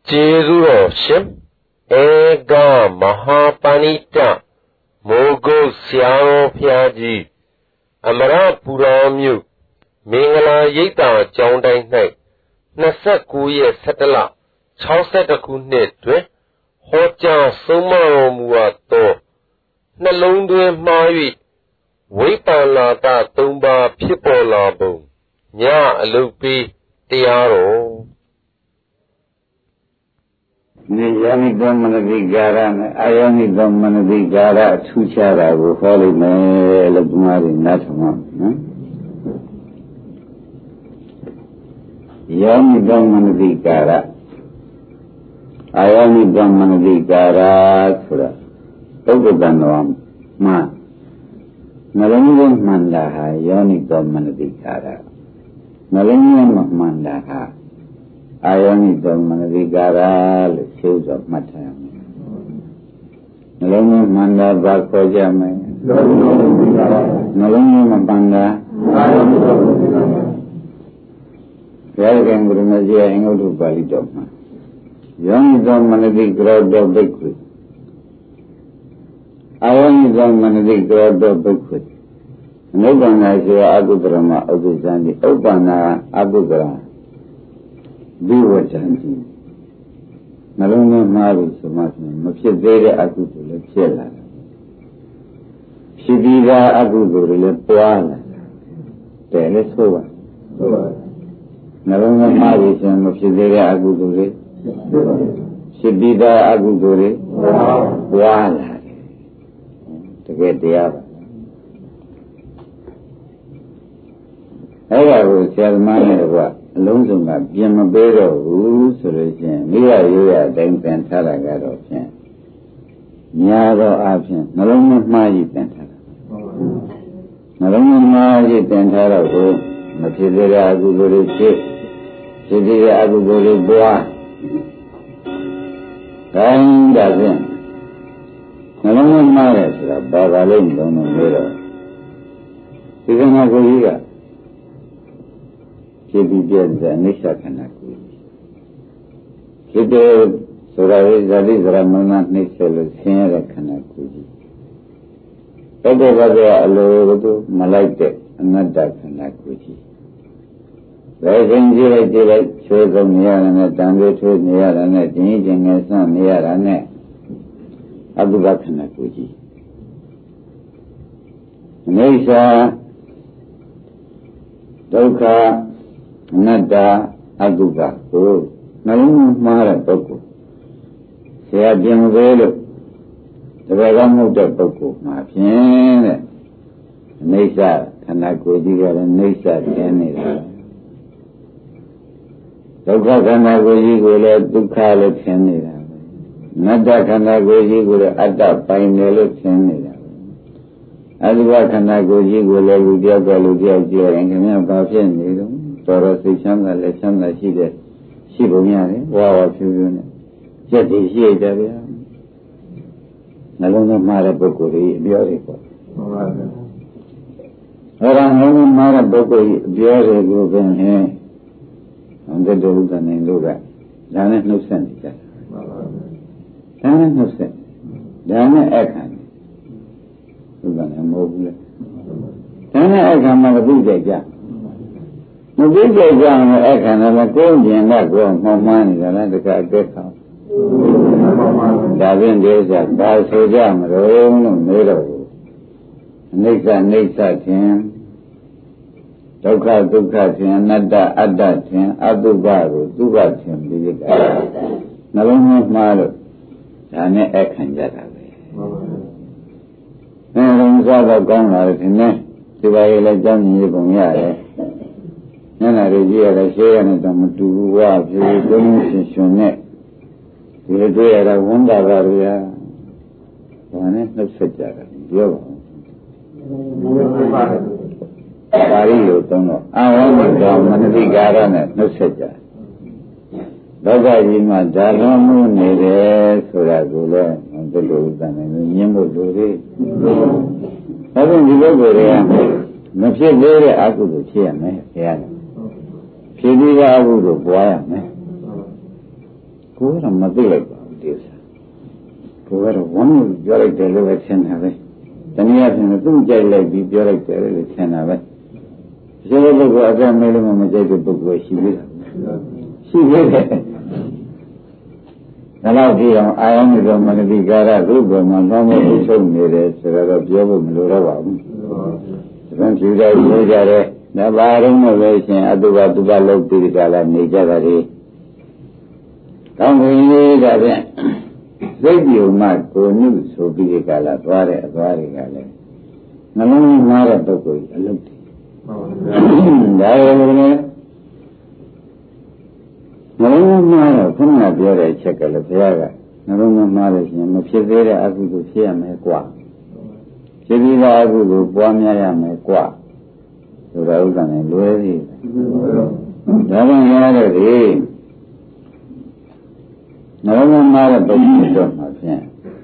Jezuro Shim Ega Mahapanita Mogo Siao Piaji Amara Puramyu Mingala Yita Jondai Night Nasakuye Satala Chausetakunit Hoja Soma Muato Nalundwe Mai Wipala Ta Tumba Pipolabo Nya Alupi Tiaro Niyami Domanabigara, Ayami Domanabigara, Tuchara, Holy Male of Mari Natama. Yami Domanabigara, Ayami Domanabigara, Sura, Ogodanam, Ma, Nalangan Mandaha, Yami Domanabigara, Nalangan Mandaha. Ayani Domanabigara, the shoes of Matam. Nalonga Manda Bakojame, Nalonga Mapanga, Yaragan Gurunazia, Engo to Balidoma. Young Domanabigra of Bigwood. Ayani Domanabigra of Bigwood. Nobana Agudrama of the Zandi, Obana Agugra. Biwajanji Nalunga Maru Sumatman, Mapshadere Agudula Chela Shidira Agudula Puala Telesova Nalunga Maru Mapshadere Agudule Shidira Agudule Puala to get the other. I will tell my Alonso Biamabero, Solution, Mia, Dang Talagado, Niado Absent, Naloma Magi Pentara. Naloma Magi Pentara, Matilda Agudori Chip, Sidira Agudori Bois. Dying doesn't. Naloma Magas, Babalin, don't know. Even Aguiga. Kibiyad Nisha Kanaku. Kibir Suravi Zali Ramana Nisha Sierra Kanakuji. Pedavada Alodu Malaite Anada Kanakuji. Rajanji Dila chose of Niarana, Dande to Niarana, Dinjing San Niarane Abuba Kanakuji. Nisha Doka Nada Aguga, oh, Nalum Mara Boko. Say a Jim Velo, the Vagamu de Boko, my pian, Nesa, Kanakoji, and Nesa, Tennis. Doka Kanakoji will let Dukala Tennis. Nada Kanakoji will Ada Painelo Tennis. Aduba Kanakoji will let Ludia, and Kanakoji. Sorosation, the lesson that she did. She will be wow, if you just is here. Nalona Mara Bokuri, beautiful. Around Mara Bokuri, beautiful group in here. On the Dugan and Luga. Dana no sense. Dana no sense. Dana Ekan. Lugan and Mobile. Dana Ekan Marabuja. No big exam, I can have a gold and that grown more money than I get out. Davin days at Balsojam, Rome, Miro. Nexa Tim, Doka Tim, Nada Ada Tim, Adubaru, Duba Tim, Biga. Naloma Malo, Dane Ekan Jatabe. And Zaba Gona, Tibaila Jam Yibumia. Nana Regia, the Shea and Damatua, the Domination, the Drea, Wanda Varia, one is no such a yo. Vario, don't know. I want to come and be garden, no such a. Dogajima, Dalamu, Nere, Suragula, and the Ludan, and Yemo Dore. Having the Logoria, no share very ugly chair, man. Shediga Abu, boy, ကိုယ်ကတော့မသိလိုက်ပါဘူးဒီဥစ္စာကိုယ်ကတော့ဝမ်းလို့ပြောလိုက်တယ်လို့ပဲထင်တာပဲတနည်းအားဖြင့်သူ့ကြိုက်လိုက်ပြီးပြောလိုက်တယ်လို့ထင်တာပဲဒီလိုပုဂ္ဂိုလ်အကမဲလို့မကြိုက်တဲ့ပုဂ္ဂိုလ်ရှိသေးတာရှိသေးတယ်ဒါတော့ဒီအောင်အာယုန်တော်မနတိကာရသူ့ဘုံမှာလောမေအချုပ်နေတယ်ဆိုတော့ပြောဖို့မလိုတော့ပါဘူးဒါဖြူတယ်ပြောကြတယ်ဒါပါရုံးနဲ့ပဲရှင်အတုပတုပလုပ်ပြီးကြလာနေကြတာလေကောင်းပြီဒါဖြင့်စိတ်ပြုံမှကိုညုဆိုပြီးကြလာသွားတဲ့အသွားတွေကလည်းနှလုံးမှားတဲ့ပုဂ္ဂိုလ်အလုပ်တွေဒါရောလည်းနှလုံးမှားတော့ခဏပြောတဲ့အချက်ကလည်းဘုရားကနှလုံးမှားလို့ရှိရင်မဖြစ်သေးတဲ့အကုသိုလ်ဖြစ်ရမယ်ကွာဖြစ်ပြီးသားအကုသိုလ်ပွားများရမယ်ကွာဆိုတာဥစ္စာနဲ့လွဲသေးတယ်ဒါကြောင့်ရတဲ့ဒီနှလုံးမှားတဲ့ပုဂ္ဂိုလ်တော့မှဖြင့်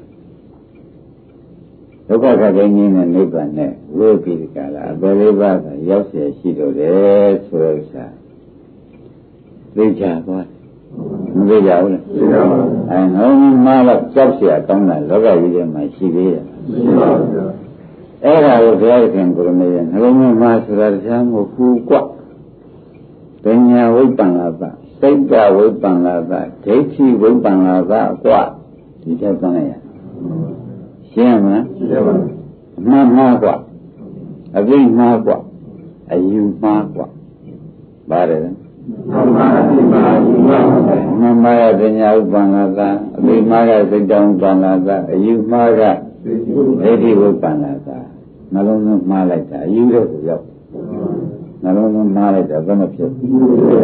ဒုက္ခကတိငြင်းတဲ့နိဗ္ဗာန်နဲ့ဝိပိကလာအပယ်လေးပါးကရောက်เสียရှိတော့တယ်ဆိုတဲ့ဥစ္စာသိကြပါမသိကြဘူးလားသိကြပါဘူးအဲနှလုံးမှားတော့ကြောက်เสียကောင်းတာလောကကြီးထဲမှာရှိသေးတယ်ရှိပါဘူးအဲ့ဒါကိုဘုရားရှင်ကိုရမေရဲ့နှလုံးမှားဆိုတာတရားမဟုတ်ဘူးကွပညာဝိပ္ပန္နာသစိတ်ကဝိပ္ပန္နာသဒိဋ္ဌိဝိပ္ပန္နာသကွဒီထက်ကောင်းလိုက်ရရှင်းမလားရှင်းပါဘူးအမှန်မှားကွအသိမှားကွအယူမှားကွပါတယ်မှန်ပါပြီပါယူပါမှန်ပါရပညာဥပ္ပန္နာသအသိမှားကစိတ်တောင်းဥပ္ပန္နာသအယူမှားကဒိဋ္ဌိဝိပ္ပန္နာသနှလုံးသွင်းမှားလိုက်တာအယူတဲ့ကိုရောက်နှလုံးသွင်းမှားလိုက်တာဘယ်မဖြစ်ဘူး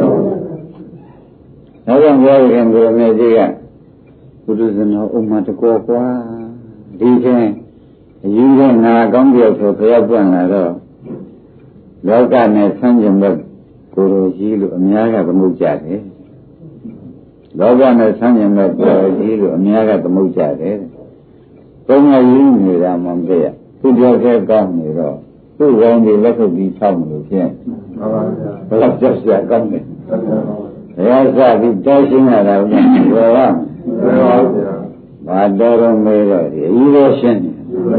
ဒါကြောင့်ဘုရားရှင်ကိုယ်မြတ်ကြီးကဘုဒ္ဓဇနောဥမ္မာတကောကွာဒီချင်းအယူတဲ့ငါကောင်းပြောက်ဆိုဘုရားပွင့်လာတော့လောကနဲ့ဆန်းကျင်တဲ့ကိုယ်တော်ကြီးလို့အများကသမုတ်ကြတယ်လောကနဲ့ဆန်းကျင်တဲ့ကိုယ်တော်ကြီးလို့အများကသမုတ်ကြတယ်သုံးရယူနေတာမှမသိရသူပြောခဲ့ကောင်းနေတော့သူ့ရောင်းဒီလက်ခုပ်ပြီးဆောက်မလို့ဖြင့်မှန်ပါဗျာဘယ်တော့ကြောက်ရကောင်းတယ်ဘုရားစပြီးတောင်းရှင်းရတာဘယ်လိုလဲမှန်ပါဗျာဘာတော်တော်မေးတော့ဒီအယူတော်ရှင်းတယ်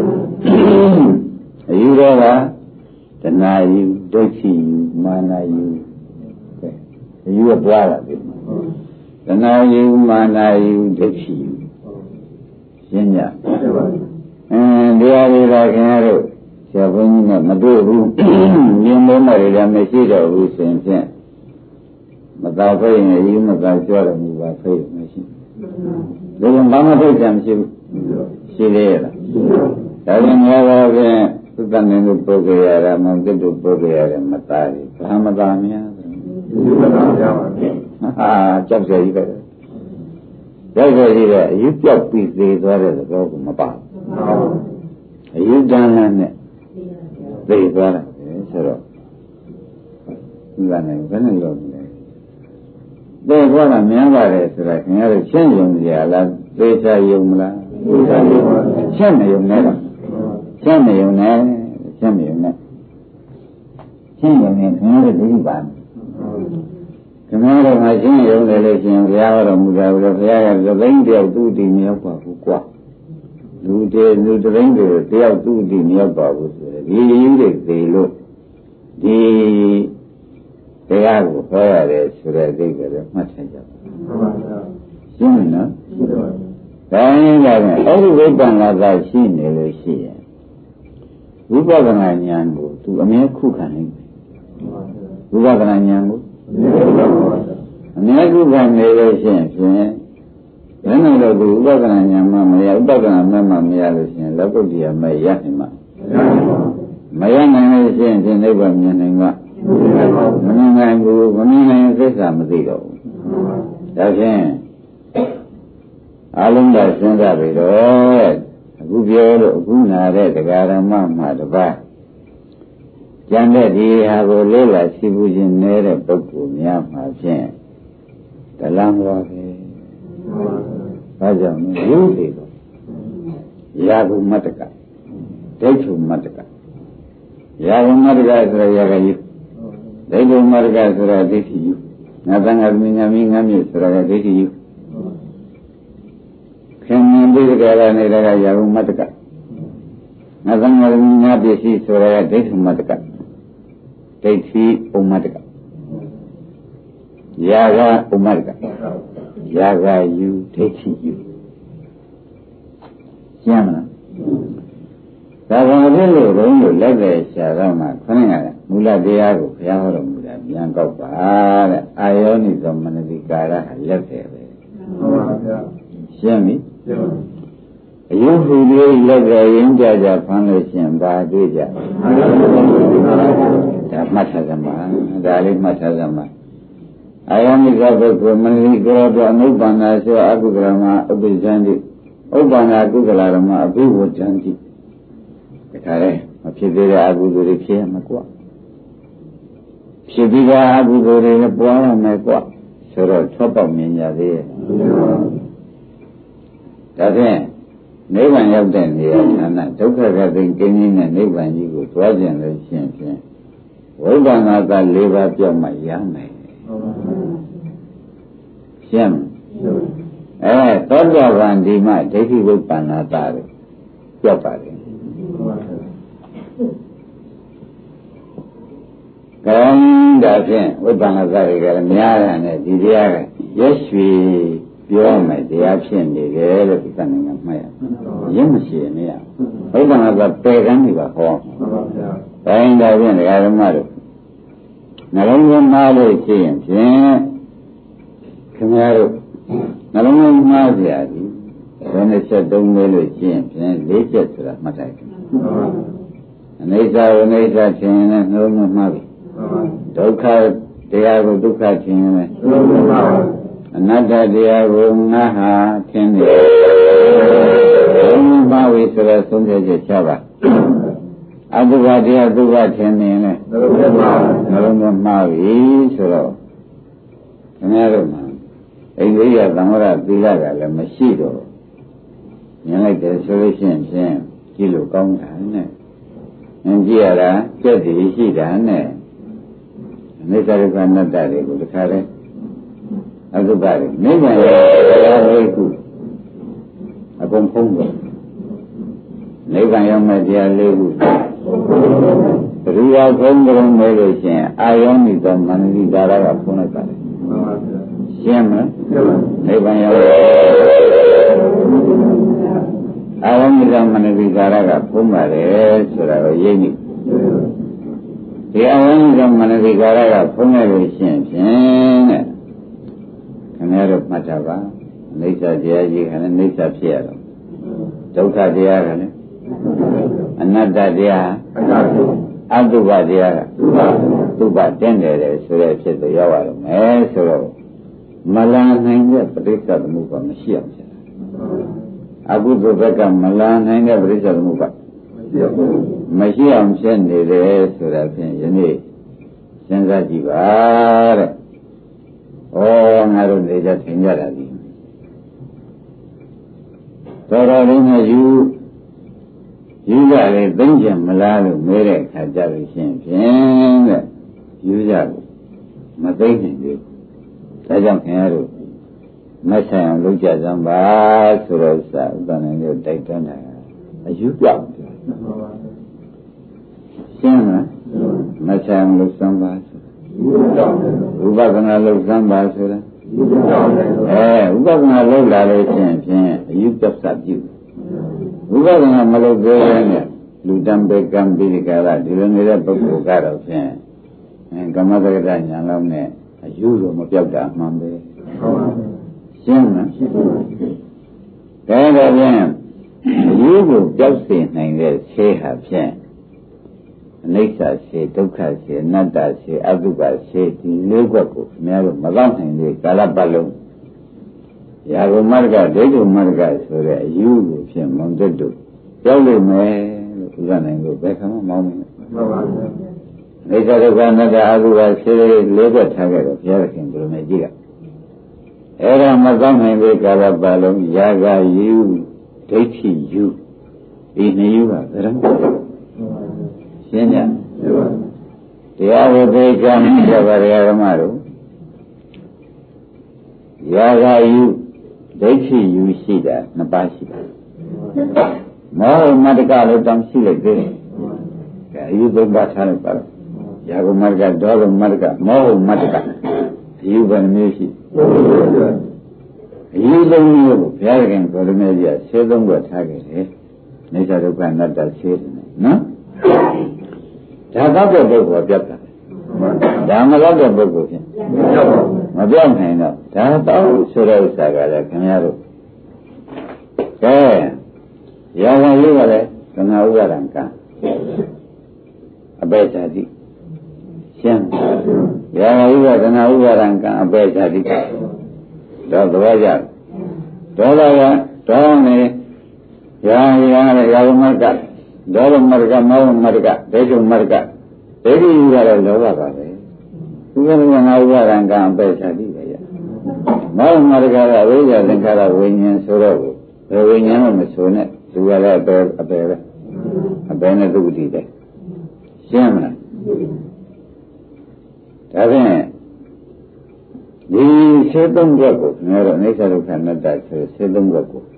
အယူတော်ကတဏှာယူဒိဋ္ဌိယူမာနယူအယူကပွားတာဒီတဏှာယူမာနယူဒိဋ္ဌိယူရှင်းကြတရားတွေကခင်ဗျားတို့ဆရာဘုန်းကြီးနဲ့မတွေ့ဘူးမြင်လို့မှလည်းမရှိတော့ဘူးဆိုရင်ဖြင့်မသာဖိတ်ရင်ယူမသာပြောတယ်မူပါဖိတ်မရှိဘူးဒါကြောင့်ဘာမှဖိတ်ကြမရှိဘူးရှိသေးရဲ့လားဒါကြောင့်များတော့ဖြင့်သုတ္တန်တို့ပုဂ္ဂိုလ်ရတာမောင်တုတို့ပုဂ္ဂိုလ်ရတယ်မသားဘူးဘာမသားများဘူးမသားကြပါဘူးဟာကြောက်ကြကြီးပဲကြောက်ကြကြီးတဲ့အယူပြောက်ပြီးသေးသွားတဲ့သဘောကမပါဘူးအယူတန်းနဲ့သိသွားတယ်ဆိုတော့ဒီကနေ့ဘယ်နဲ့လို့လဲသိသွားတာများပါတယ်ဆိုတာခင်ဗျားတို့ရှင်းယုံကြလားသိချယုံမလားသိချယုံပါရှင်းမယုံနဲ့ရှင်းမယုံနဲ့ရှင်းမယုံနဲ့ရှင်းယုံနဲ့ခင်ဗျားတို့ဒီပါခင်ဗျားတို့ကရှင်းယုံတယ်လို့ရှင်ဘုရားတော်မူတာလို့ဘုရားကသဘိန်းတယောက်သူ့တည်မြောက်ပါဘူးကွာလူတည်းလူတသိန်းတွေတယောက်သူ့တည်မြောက်ပါဘူးဆိုတဲ့ဒီရင်းတွေသေလို့ဒီတရားကိုဟောရတယ်ဆိုတဲ့အိဗယ်လည်းမှတ်ထားကြပါရှင်းနော်ဒါရင်ကလည်းအဲ့ဒီဝိပ္ပန္နသာရှိနေလို့ရှိရင်ဝိပဿနာဉာဏ်ကိုသူအမြဲခုခံနေတယ်ဝိပဿနာဉာဏ်ကိုအမြဲခုခံနေလို့ရှိရင်ဖြင့်ဘယ်နဲ့လို့ဒီဥပဒနာဉာဏ်မှမရဥပဒနာမဲ့မှမရလို့ရှိရင်လောကုတ္တရာမဲ့ရနိုင်မှာမရနိုင်လို့ရှိရင်ဒီနိဗ္ဗာန်မြင်နိုင်မှာမမြင်နိုင်ဘူးမမြင်နိုင်စိတ်ကမသိတော့ဘူးဒါဖြင့်အလုံးစုံစဉ်းစားပြီးတော့အခုပြောလို့အခုနာတဲ့တရားဓမ္မမှာတပတ်ကျန်တဲ့ဒီဟာကိုလေးလာရှိဘူးခြင်းနေတဲ့ပုဂ္ဂိုလ်များမှာဖြင့်ဒလံဝါပဲဘာကြောင့်လဲရုပ်တွေတော့ရာဂုမတ္တကဒိဋ္ဌုမတ္တကရာဂုမတ္တကဆိုရရာဂယုဒိဋ္ဌုမတ္တကဆိုရဒိဋ္ဌိယုငါတန်ခါမြင်ငါမြင့်ဆိုတာကဒိဋ္ဌိယုပြီးကြရနေတဲ့ကယာဟုမတ္တကငါသံဃာများပစ္စည်းဆိုရတဲ့ဒိဋ္ဌိမတ္တကဒိဋ္ဌိဥမတ္တကယာဂဥမတ္တကယာဂယူဒိဋ္ဌိယူရှင်းမလားဒါကလည်းလို့ဘုန်းကြီးလက်တဲ့ဆရာတော်မှာခဏကမူလတရားကိုဘုရားဟောတော်မူတာပြန်ကောက်ပါတဲ့အာယောနိသောမနတိကာရဟာလက်တယ်ပဲမှန်ပါဗျာရှင်းပြီရှင်းပါအယုဟူလေးလက်ကြရင်ကြကြဖမ်းလို့ရှင်ပါတွေ့ကြဒါမှတ်ထားကြမှာဒါလေးမှတ်ထားကြမှာအာယောနိသောပုဂ္ဂိုလ်မနတိကာရတော့အနုပ္ပန္နာဆိုအကုကရမဥပ္ပဇံတိဥပ္ပန္နာကုကလရမအဘိဝဇ္ဇံတိဒါလည်းမဖြစ်သေးတဲ့အကုသိုလ်တွေဖြစ်ရမှာကွာဖြစ်ပြီးတဲ့အကုသိုလ်တွေလည်းပွားရမယ်ကွာဆိုတော့ထောက်ပေါက်မြင်ကြသေးရဲ့ဒါဖြင့်နိဗ္ဗာန်ရောက်တဲ့နေရာဌာနဒုက္ခကသိကင်းခြင်းနဲ့နိဗ္ဗာန်ကြီးကိုတွားကျင်လို့ရှိရင်ဖြင့်ဝိပဿနာက၄ပါးပြောက်မှရမယ်ရှင်းသောတာပန်ဒီမှာဒိဋ္ဌိဝိပဿနာတာတွေပြောက်ပါတယ်ကံဒါဖြင့်ဝိပဿနာသားတွေကလည်းများတယ်ဒီတရားကရက်ရွှေပြောမယ်တရားဖြစ်နေတယ်လို့ဒီကနေ့ကမှတ်ရရင်းမရှိရင်မရဝိပဿနာသားပယ်ကန်းနေပါဟောတိုင်းဒါဖြင့်ဒကာဓမ္မတို့နှလုံးသွင်းမှားလို့ရှိရင်ဖြင့်ခင်ဗျားတို့နှလုံးသွင်းမှားကြရသည်ဘယ်နဲ့ချက်တုံးလဲလို့ရှိရင်ဖြင့်၄ချက်ဆိုတာမှတ်လိုက်အနိစ္စဝိနိစ္စထင်ရင်လည်းနှလုံးသွင်းမှားပြီဒုက္ခတရားကိုဒုက္ခထင်ရင်လည်းအနတ္တတရားကိုငါဟာထင်နေဘုံမှားဝိဆိုတော့ဆုံးဖြတ်ချက်ချပါအတုပတရားဒုက္ခထင်နေရင်လည်းနှလုံးသွင်းမှားပြီဆိုတော့ခင်ဗျားတို့မှာအိန္ဒိယသံဃာသီလကလည်းမရှိတော့မြင်လိုက်တယ်ဆိုလို့ရှိရင်ဖြင့်ကြည့်လို့ကောင်းတာနဲ့မြင်ကြည့်ရတာကြက်တည်ရှိတာနဲ့အနိစ္စဒုက္ခအနတ္တတွေကိုတခါလဲအတုပတွေနိဗ္ဗာန်ရဲ့တရားလေးခုအကုန်ဖုံးတယ်နိဗ္ဗာန်ရောက်မဲ့တရားလေးခုဘုရားဖုံးကြုံနေလို့ရှိရင်အာယောနိသောမနတိကာရကဖုံးလိုက်ပါတယ်ရှင်းမလားနိဗ္ဗာန်ရောက်အာယောနိသောမနတိကာရကဖုံးပါတယ်ဆိုတာကိုရိပ်နေဒီအာယောနိသောမနတိကာရကဖုံးလိုက်လို့ရှိရင်ဖြင့်တဲ့ခင်ဗျားတို့မှတ်တာပါအိဋ္ဌတရားကြီးကလည်းအိဋ္ဌဖြစ်ရတော့ဒုက္ခတရားကလည်းအနတ္တတရားအတုပတရားကသုဘတင်းတယ်ဆိုတဲ့ဖြစ်တော့ရောက်ရတော့မယ်ဆိုတော့မလာနိုင်တဲ့ပဋိစ္စသမုပ္ပါမရှိအောင်ဖြစ်တာအကုသိုလ်ဘက်ကမလာနိုင်တဲ့ပဋိစ္စသမုပ္ပါမရှိအောင်ဖြစ်နေတယ်ဆိုတာဖြင့်ယနေ့စဉ်းစားကြည့်ပါတဲ့ဩငါတို့နေကြသင်ကြတာဒီတော်တော်လေးနဲ့ယူကြလေသိမ့်ကျင်မလားလို့မဲတဲ့အခါကြလို့ရှိရင်ဖြင့်တဲ့ယူကြလို့မသိမ့်နိုင်ဘူးဒါကြောင့်ခင်ဗျားတို့မဆိုင်အောင်လုပ်ကြစမ်းပါဆိုတော့စာဥပ္ပန္နလေးတိုက်တွန်းတာအယူပြောင်းရှင်းလားမဆိုင်အောင်လုပ်စမ်းပါဥပဒနာလုပ်စမ်းပါဆိုတာဥပဒနာလုပ်လာလို့ရှိရင်ဖြင့်အယူပြတ်စပြုဥပဒနာမလုပ်သေးရင်လူတံပေကံပိရိကာရဒီလိုနေတဲ့ပုဂ္ဂိုလ်ကတော့ဖြင့်ကမ္မတက္ကဋညာလုံးနဲ့အယူလို့မပြောက်တာမှန်ပဲရှင်းလားဒါတော့ဖြင့်အယူကိုပြောက်စေနိုင်တဲ့ဆေးဟာဖြင့်အနိစ္စစေဒုက္ခစေအနတ္တစေအတုပစေဒီလေးခွက်ကိုအများတို့မကောက်နိုင်သေးကာလပတ်လုံးရာဂမရကဒိဋ္ဌိမရကဆိုတဲ့အယူကိုဖြင့်မွန်တက်တို့ပြောက်လိမ့်မယ်လို့ဥပဒနိုင်ကိုဘယ်ခါမှမောင်းမလို့မှန်ပါဘူးအနိစ္စဒုက္ခအနတ္တအတုပစေလေးခွက်ထားခဲ့တော့ဘုရားခင်ဘုရားမြတ်ကြီးကအဲ့ဒါမကောက်နိုင်သေးကာလပတ်လုံးရာဂယူဒိဋ္ဌိယူဒီနှစ်ယူကဘယ်တော့ရှင်းကြတရားဝိသေကံပြပါရဓမ္မတို့ရာဂယုဒဒိဋ္ဌိယူရှိတာနှစ်ပါးရှိတယ်မောဟမတ္တကလည်းတောင်းရှိလိုက်သေးတယ်အယူသုံးပါးထားလိုက်ပါတော့ယာဂမတ္တကဒေါသမတ္တကမောဟမတ္တကအယူဘယ်နှမျိုးရှိအယူသုံးမျိုးကိုဘုရားခင်ကိုရမေကြီးက13ခုထားခဲ့တယ်နေသဒုက္ခအနတ္တရှင်းတယ်နော်ဒါတော့တဲ့ပုဂ္ဂိုလ်ပြတ်တာဒါမလို့တဲ့ပုဂ္ဂိုလ်ဖြင့်မပြောင်းနိုင်တော့ဒါတော့ဆိုတဲ့ဥစ္စာကလည်းခင်ဗျားတို့ကဲရာဇဝရေးကလည်းသနာဥပါဒံကအပေဓာတိရှင်းရာဇဝရေးကသနာဥပါဒံကအပေဓာတိတော့သဘောကျဒေါသကဒေါနေရာဇမကဒေါသမတ္တကမောဟမတ္တကဒိဋ္ဌိမတ္တကဒိဋ္ဌိယူရတဲ့လောဘပါပဲသူကလည်းငါဥပါဒံကအပေဓာတိပဲရမောဟမတ္တကကအဝိဇ္ဇာသင်္ခါရဝိညာဉ်ဆိုတော့ဘယ်ဝိညာဉ်မှမဆိုနဲ့သူကလည်းအပေပဲအပေနဲ့သုတ္တိပဲရှင်းမလားဒါဖြင့်ဒီ73ချက်ကိုကျွန်တော်တို့အိဋ္ဌဒုက္ခအနတ္တဆို73ချက်ကို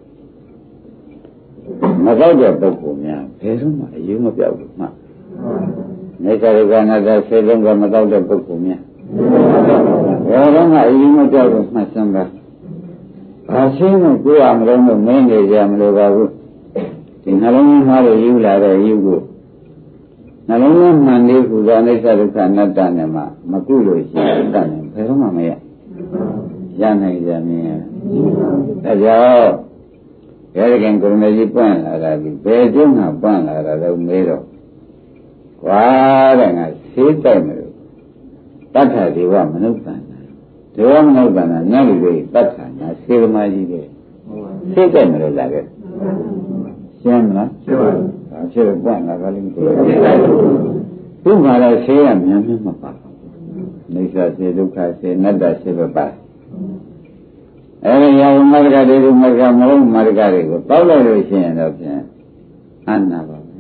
မတော့တဲ့ပုဂ္ဂိုလ်များဘယ်တော့မှအယူမပြောက်ဘူးမှအိဋ္ဌဒုက္ခအနတ္တ73ချက်မတော့တဲ့ပုဂ္ဂိုလ်များဘယ်တော့မှအယူမပြောက်ဘူးမှတ်စမ်းပါဘာရှင်းလို့ကိုယ်အမလုံးလို့မင်းနေကြမလို့ပါဘူးဒီနှလုံးသားတွေယူလာတဲ့ယူကိုနှလုံးသားမှန်နေကူသောအိဋ္ဌဒုက္ခအနတ္တနဲ့မှမကုလို့ရှိရင်တတ်တယ်ဘယ်တော့မှမရနိုင်ကြမင်းဒါကြောင့်ဘယ်ခင်ကိုရမေကြီးပွင့်လာတာဒီဘယ်ကျုံးကပွင့်လာတာတော့မေးတော့ကွာတဲ့ငါဆေးတိုက်မလို့တတ်တာဒီဝမနုဿာဒေဝမနုဿာညလူတွေတတ်တာညာဆေးသမားကြီးတွေဆေးတိုက်မလို့လာခဲ့ရှင်းမလားရှင်းပါဘူးဒါဖြစ်ပွင့်လာကြလိမ့်မယ်သူ့မှာလည်းဆေးရမြန်မြန်မပါနေသဆေဒုက္ခဆေအနတ္တဆေပဲပါအဲဒီယာဝမတ္တကတွေမတ္တကမဟုတ်မတ္တကတွေကိုတောက်လိုက်လို့ရှိရင်တော့ဖြင့်အနာပါပဲ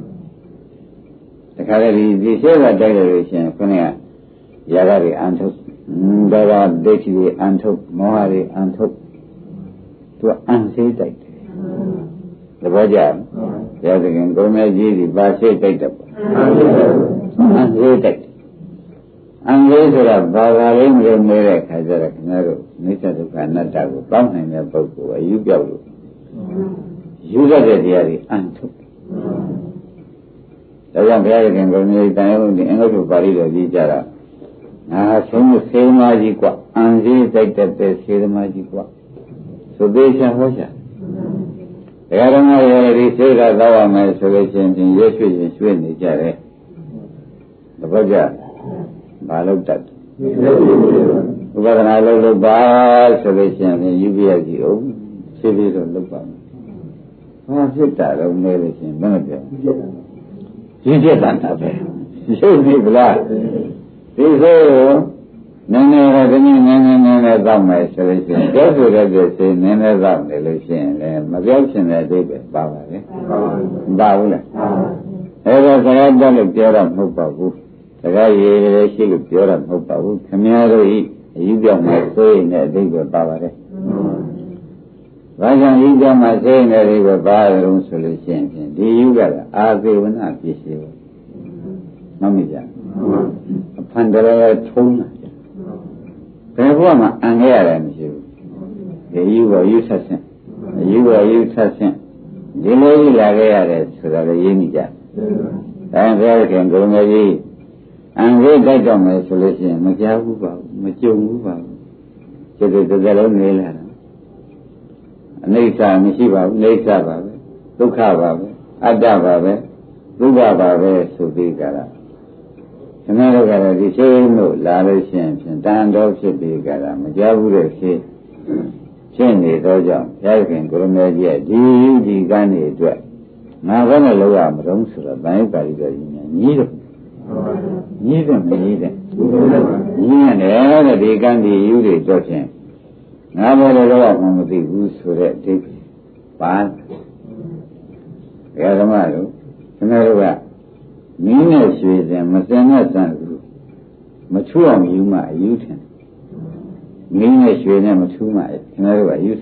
တခါလေဒီဆေးကတိုက်လို့ရှိရင်ခုနကယာကတွေအန်ထုတ်ဒေါသဒိဋ္ဌိတွေအန်ထုတ်မောဟတွေအန်ထုတ်သူအန်ဆေးတိုက်တယ်သဘောကျလားဘုရားသခင်ကိုမဲကြီးဒီပါဆေးတိုက်တယ်ပေါ့အန်ဆေးတိုက်အင်္ဂလိပ်ဆိုတာဘာသာလေးမလို့နေတဲ့ခါကျတော့ခင်ဗျားတို့နိစ္စဒုက္ခအနတ္တကိုတောင်းနိုင်တဲ့ပုဂ္ဂိုလ်အယူပြောက်လို့ယူရတဲ့တရားတွေအန်ထုတ်ဒါကြောင့်ဘုရားခင်ကိုမြေတန်ရုံးဒီအင်္ဂလိပ်ပါဠိတော်ကြီးကြတာငါဆုံးစေသမားကြီးกว่าအန်ကြီးတိုက်တဲ့စေသမားကြီးกว่าဆိုသေးချာဟောချာဘယ်တော့မှရဒီစေကသောရမယ်ဆိုလို့ချင်းချင်းရွှေ့ရွှေ့နေကြတယ်တပတ်ကြဘာလို့တတ်ဥပဒနာလုပ်ပါဆိုလို့ရှိရင်ယူပြရကြည့်အောင်ဖြည်းဖြည်းတော့လုပ်ပါမယ်ဘာဖြစ်တာတော့မဲလို့ရှိရင်မပြောရင်းချက်တန်တာပဲရုပ်နေဗလားဒီဆိုနည်းနည်းတော့ဒီနည်းနည်းတော့မယ်ဆိုလို့ရှိရင်ပြောဆိုတဲ့ပြည့်စည်နည်းနည်းတော့နေလို့ရှိရင်လည်းမပြောချင်တဲ့အဓိပ္ပာယ်ပါပါလေမပါဘူးလားအဲ့ဒါစကားတက်လို့ပြောတော့မဟုတ်ပါဘူးစကားရေးရရှိလို့ပြောတာမဟုတ်ပါဘူးခင်ဗျားတို့ဤအယူပြောင်းမှဆိုရင်လည်းအဓိပ္ပာယ်ပါပါတယ်။ဘာကြောင့်ယူပြောင်းမှဆိုရင်လည်းအဓိပ္ပာယ်ပါရုံဆိုလို့ရှိရင်ဒီယူကအာဇေဝနာပစ္စည်းပဲမမိကြအဖန်တရထုံးလာဘယ်ဘဝမှာအံခဲ့ရတယ်မရှိဘူးဒီယူကယူဆက်ဆင့်ယူကယူဆက်ဆင့်ဒီလိုကြီးလာခဲ့ရတယ်ဆိုတာလည်းရင်းမိကြဒါဘုရားခင်ကိုယ်မကြီးအံခဲ့တိုက်တော့မယ်ဆိုလို့ရှိရင်မကြောက်ဘူးပါဘူးမကြုံဘူးပါဘူးစိတ်တကယ်လုံးနေလာတာအနိစ္စမရှိပါဘူးအိဋ္ဌပါပဲဒုက္ခပါပဲအတ္တပါပဲဒုက္ခပါပဲဆိုပြီးကြတာခင်ဗျားတို့ကတော့ဒီစိတ်လို့လာလို့ရှိရင်ဖြင့်တန်တော်ဖြစ်ပြီးကြတာမကြောက်ဘူးတဲ့ဖြစ်နေတော့ကြောင့်ဘုရားခင်ကိုရမေကြီးဒီကံနေအတွက်ငါဘယ်နဲ့လောက်ရမလို့ဆိုတော့ဗန်ယုပါဠိတော်ကြီးများညီးတော့ညီးတယ်မညီးတယ်ညီးရတယ်တဲ့ဒီကံဒီယူတွေတော့ဖြင့်ငါဘယ်လိုလောက်မှမသိဘူးဆိုတဲ့အဓိပ္ပာယ်ပါဘုရားဓမ္မတို့ခင်ဗျားတို့ကမင်းနဲ့ရွှေစင်မစင်နဲ့စံဘူးမချူအောင်ယူမှအယူထင်မင်းနဲ့ရွှေနဲ့မချူမှခင်ဗျားတို့ကအယူထင်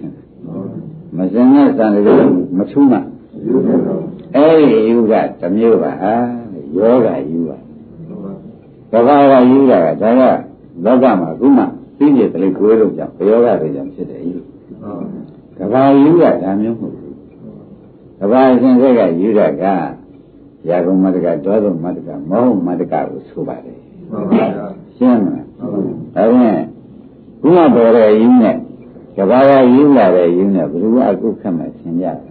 မစင်နဲ့စံတယ်မထူးမှအဲ့ဒီယူကတစ်မျိုးပါယောဂယူပါကဘာကယူတာကဒါကလောကမှာခုမှသိနေတယ်လေကိုယ်တို့ကြောင့်ယောဂတွေကြောင့်ဖြစ်တယ်ယူကဘာယူတာဒါမျိုးမဟုတ်ဘူးကဘာအစဉ်စိတ်ကယူတာကရာဂုံမတ္တကဒေါသမတ္တကမောဟမတ္တကကိုဆိုပါတယ်ရှင်းမလားဒါဖြင့်ခုမှပေါ်တဲ့ယူနဲ့ကဘာကယူလာတဲ့ယူနဲ့ဘယ်လိုအခုခက်မှဆင်ကြတယ်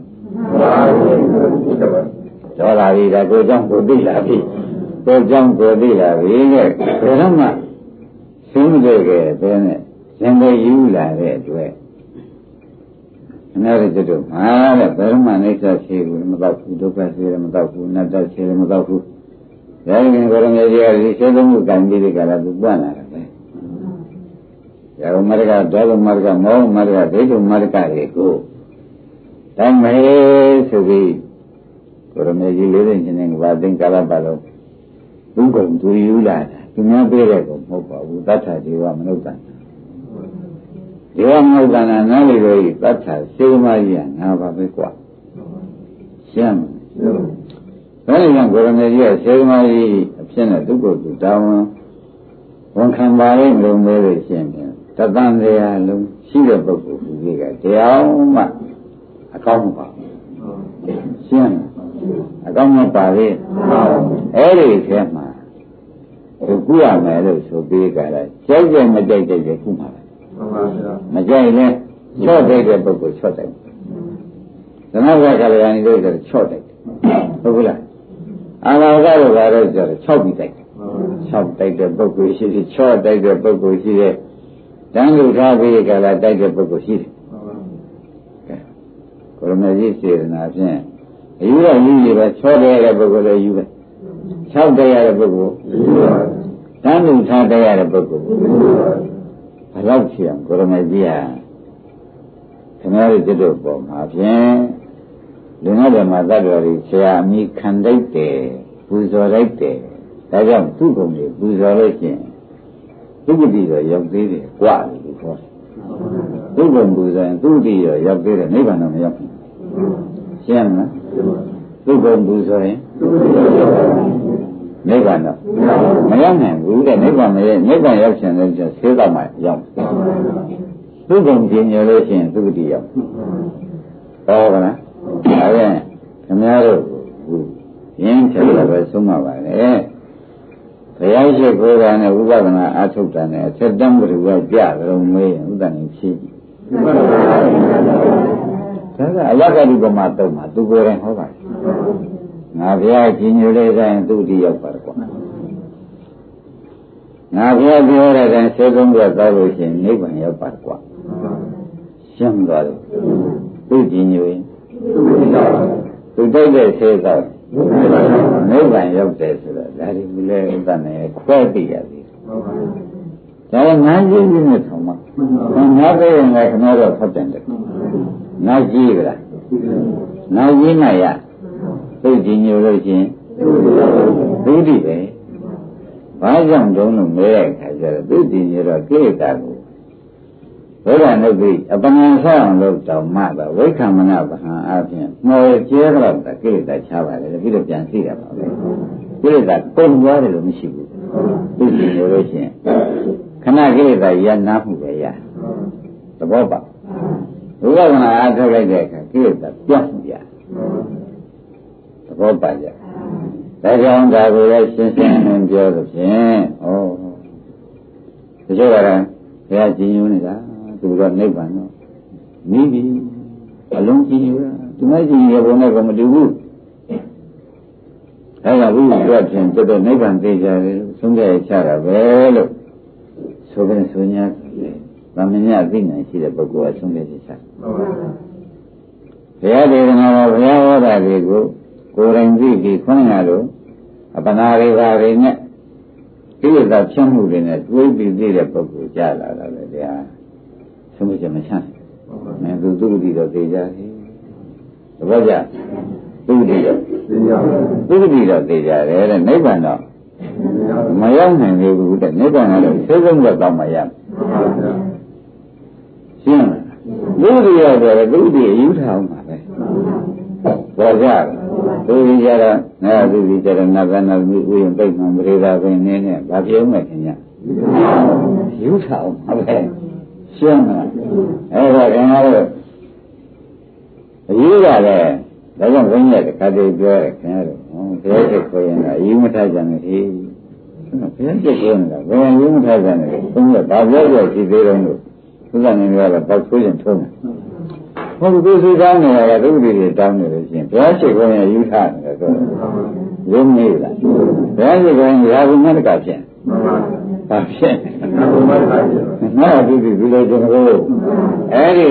ဒေါသရီဒါကိုကြောင့်ကိုသိလာပြီကိုကြောင့်ကိုသိလာပြီတဲ့ဘယ်တော့မှရှင်းတဲ့ကဲတဲ့နဲ့ရှင်တွေယူလာတဲ့အတွက်အနာရတဲ့မှာတဲ့ဘယ်တော့မှအိဋ္ဌရှိဘူးမတော့ဘူးဒုက္ခရှိတယ်မတော့ဘူးနတ္တရှိတယ်မတော့ဘူးဒါရင်ကိုရမေကြီးကဒီရှင်းသုံးမှုကံပြီးတဲ့ကလာသူပွင့်လာတယ်ပဲရာဂမရကဒေါသမရကမောဟမရကဒိဋ္ဌမရကတွေကိုတိုင်းမေဆိုပြီးကိုရမေကြီးလေးသိချင်းနဲ့ဘာသိကာလပတ်လုံးဘုံကုန်သူယူလာတာသူများပြေးတဲ့ကိုမဟုတ်ပါဘူးတတ္ထဒေဝမနုဿာဒေဝမနုဿာနားလေလို့တတ္ထစေမကြီးကငါပါပဲကွာရှင်းဘယ်လိုကြောင့်ကိုရမေကြီးကစေမကြီးအဖြစ်နဲ့သူ့ကိုယ်သူတောင်းဝန်ခံပါလိမ့်လို့မဲလို့ရှင်းတယ်တသံတရားလုံးရှိတဲ့ပုဂ္ဂိုလ်ကြီးကတရားမှအကောင်းမပါရှင်းအကောင်းမပါလေအဲ့ဒီထဲမှာသူကုရမယ်လို့ဆိုပြီးကြတာကြိုက်ကြမကြိုက်ကြကုမှာမကြိုက်လဲချော့တဲ့ပုဂ္ဂိုလ်ချော့တယ်သမဂကလျာဏီတို့ဆိုချော့တယ်ဟုတ်ဘူးလားအာလာကတို့ကတော့ဆိုချော့ပြီးတိုက်ချော့တိုက်တဲ့ပုဂ္ဂိုလ်ရှိတယ်ချော့တိုက်တဲ့ပုဂ္ဂိုလ်ရှိတယ်တန်လူထားပြီးကြလာတိုက်တဲ့ပုဂ္ဂိုလ်ရှိတယ်ကိုရမကြီးစေတနာဖြင့်အယူရယူရပဲချောတဲ့ပုဂ္ဂိုလ်လည်းယူပဲ၆တဲ့ရတဲ့ပုဂ္ဂိုလ်တန်လူထားတဲ့ရတဲ့ပုဂ္ဂိုလ်ဘယ်လောက်ရှိအောင်ကိုရမကြီးဟာခင်ဗျားတို့တို့ပေါ်မှာဖြင့်လူငယ်တွေမှာသတ္တဝါတွေဆရာအမိခံတတ်တယ်ပူဇော်လိုက်တယ်ဒါကြောင့်သူ့ကုန်ကိုပူဇော်လို့ရှိရင်သူ့တိတော့ရောက်သေးတယ်ကြွလို့ခေါ်တယ်သူ့ကုန်ပူဇော်ရင်သူ့တိတော့ရောက်သေးတယ်နိဗ္ဗာန်တော့မရောက်ဘူးရှင်းမလားသူ့ကုန်ပူဇော်ရင်နိဗ္ဗာန်တော့မရောက်နိုင်ဘူးတဲ့နိဗ္ဗာန်မရဲ့နိဗ္ဗာန်ရောက်ရှင်လည်းဆေးတော့မှရောက်သူ့ကုန်ပြင်းရလို့ရှိရင်သူ့တိရောက်ဟောကလားဒါပြန်ခင်ဗျားတို့ရင်းချတယ်ပဲဆုံးမှာပါလေဘုရားရှိခိုးတာနဲ့ဥပဒနာအထုတ်တာနဲ့အထက်တန်းဘုရားကြတယ်မေးဥဒ္ဒနေဖြည့်ကြည့်ဒါကအလကတိပမာတော့မှာသူကိုယ်တိုင်ဟောပါတယ်ငါဘုရားကြီးညိုလေးတိုင်းသူ့တိရောက်ပါကွာငါဘုရားပြောတဲ့တိုင်းစေကုန်းကသွားလို့ရှိရင်နိဗ္ဗာန်ရောက်ပါကွာရှင်းသွားတယ်သူ့ကြီးညိုရင်သူတိုက်တဲ့စေကောက်နိဗ္ဗာန်ရောက်တယ်ဆိုတော့ဒါဒီလေဥဒ္ဒနဲ့ခွဲသိရသည်ဒါကငါးကြီးကြီးနဲ့ထောင်မှာငါးသိရင်လည်းခဏတော့ဖတ်တယ်ငါးကြီးကလားငါးကြီးမှရသိကြီးညိုလို့ချင်းဒုတိပဲဘာကြောင့်တုံးလို့မဲတဲ့အခါကျတော့သိကြီးညိုတော့ကိလေသာကိုဘုရားနှုတ်ပြီးအပနာဆောင်းလို့တောင်မှတော့ဝိက္ခမနဗဟံအပြင်မော်ကျဲတော့တကိလေသာချပါလေပြီးတော့ပြန်သိရပါပဲကိလေသာပုံသွားတယ်လို့မရှိဘူးသိကြည့်လို့ရှိရင်ခဏကိလေသာရနာမှုပဲရသဘောပါဘုရားကနာအားထုတ်လိုက်တဲ့အခါကိလေသာပြတ်မှုရသဘောပါကြဒါကြောင့်ဒါကိုလည်းရှင်းရှင်းလင်းပြောလို့ဖြင့်ဩဒါကြောင့်ဘုရားကြည်ညိုနေတာသူကနိဗ္ဗာန်တော့နီးပြီအလုံးကြည့်ရသူမကြည့်ရဘုံနဲ့ကမတူဘူးအဲဒါဘုရားပြောခြင်းတက်တဲ့နိဗ္ဗာန်သိကြတယ်ဆုံးဖြတ်ချတာပဲလို့ဆိုပြန်ဆိုညာဗမညအသိဉာဏ်ရှိတဲ့ပုဂ္ဂိုလ်ကဆုံးဖြတ်ချဘုရားဒေသနာတော်ဘုရားဟောတာတွေကိုကိုယ်တိုင်သိပြီးခွင့်ရလို့အပနာတွေပါတွေနဲ့ကိလေသာဖြတ်မှုတွေနဲ့တွေးပြီးသိတဲ့ပုဂ္ဂိုလ်ကြားလာတာလေတရားဆုံးဖြတ်မချမ်းမင်းသူသုတိတော့သိကြတယ်သဘောကျသုတိတော့သုတိတော့သိကြတယ်တဲ့နိဗ္ဗာန်တော့မရောက်နိုင်သေးဘူးတဲ့နိဗ္ဗာန်ကတော့သိဆုံးတော့မှရရှင်းလားဒုတိယဆိုတော့ဒုတိယယူထားအောင်ပါပဲပေါ်ကြဒုတိယကြတော့နာဒုတိယကြတော့နာကနာမိဥယျာဉ်ပိတ်မှမရေသာပင်နေနဲ့ဗာပြုံးမယ်ခင်ဗျယူထားအောင်ပါပဲရှင်းမလားအဲ့ဒါခင်ဗျားတို့အယူကလည်းဒါကြောင့်ဘုန်းကြီးကတခါတည်းပြောတယ်ခင်ဗျားတို့ဘုရားရှိခိုးရင်ကအယူမထားကြနဲ့ဟေးဘုရားရှိခိုးနေတာဘယ်ယူမထားကြနဲ့ဘုန်းကြီးကဘာပြောကြကြည့်သေးတယ်လို့သူကနေပြောတော့ပေါက်ဆိုးရင်ထုံးတယ်ဟုတ်ပြီသူတောင်းနေတာကဒုတိယတောင်းနေလို့ရှိရင်ဘုရားရှိခိုးရင်ယူထားတယ်ဆိုတော့ရုံးနေလားဘုရားရှိခိုးရင်ရာဟုမတ္တကဖြစ်ဘာဖြစ်ငါဒုတိယဒီလိုကျွန်တော်အဲ့ဒါ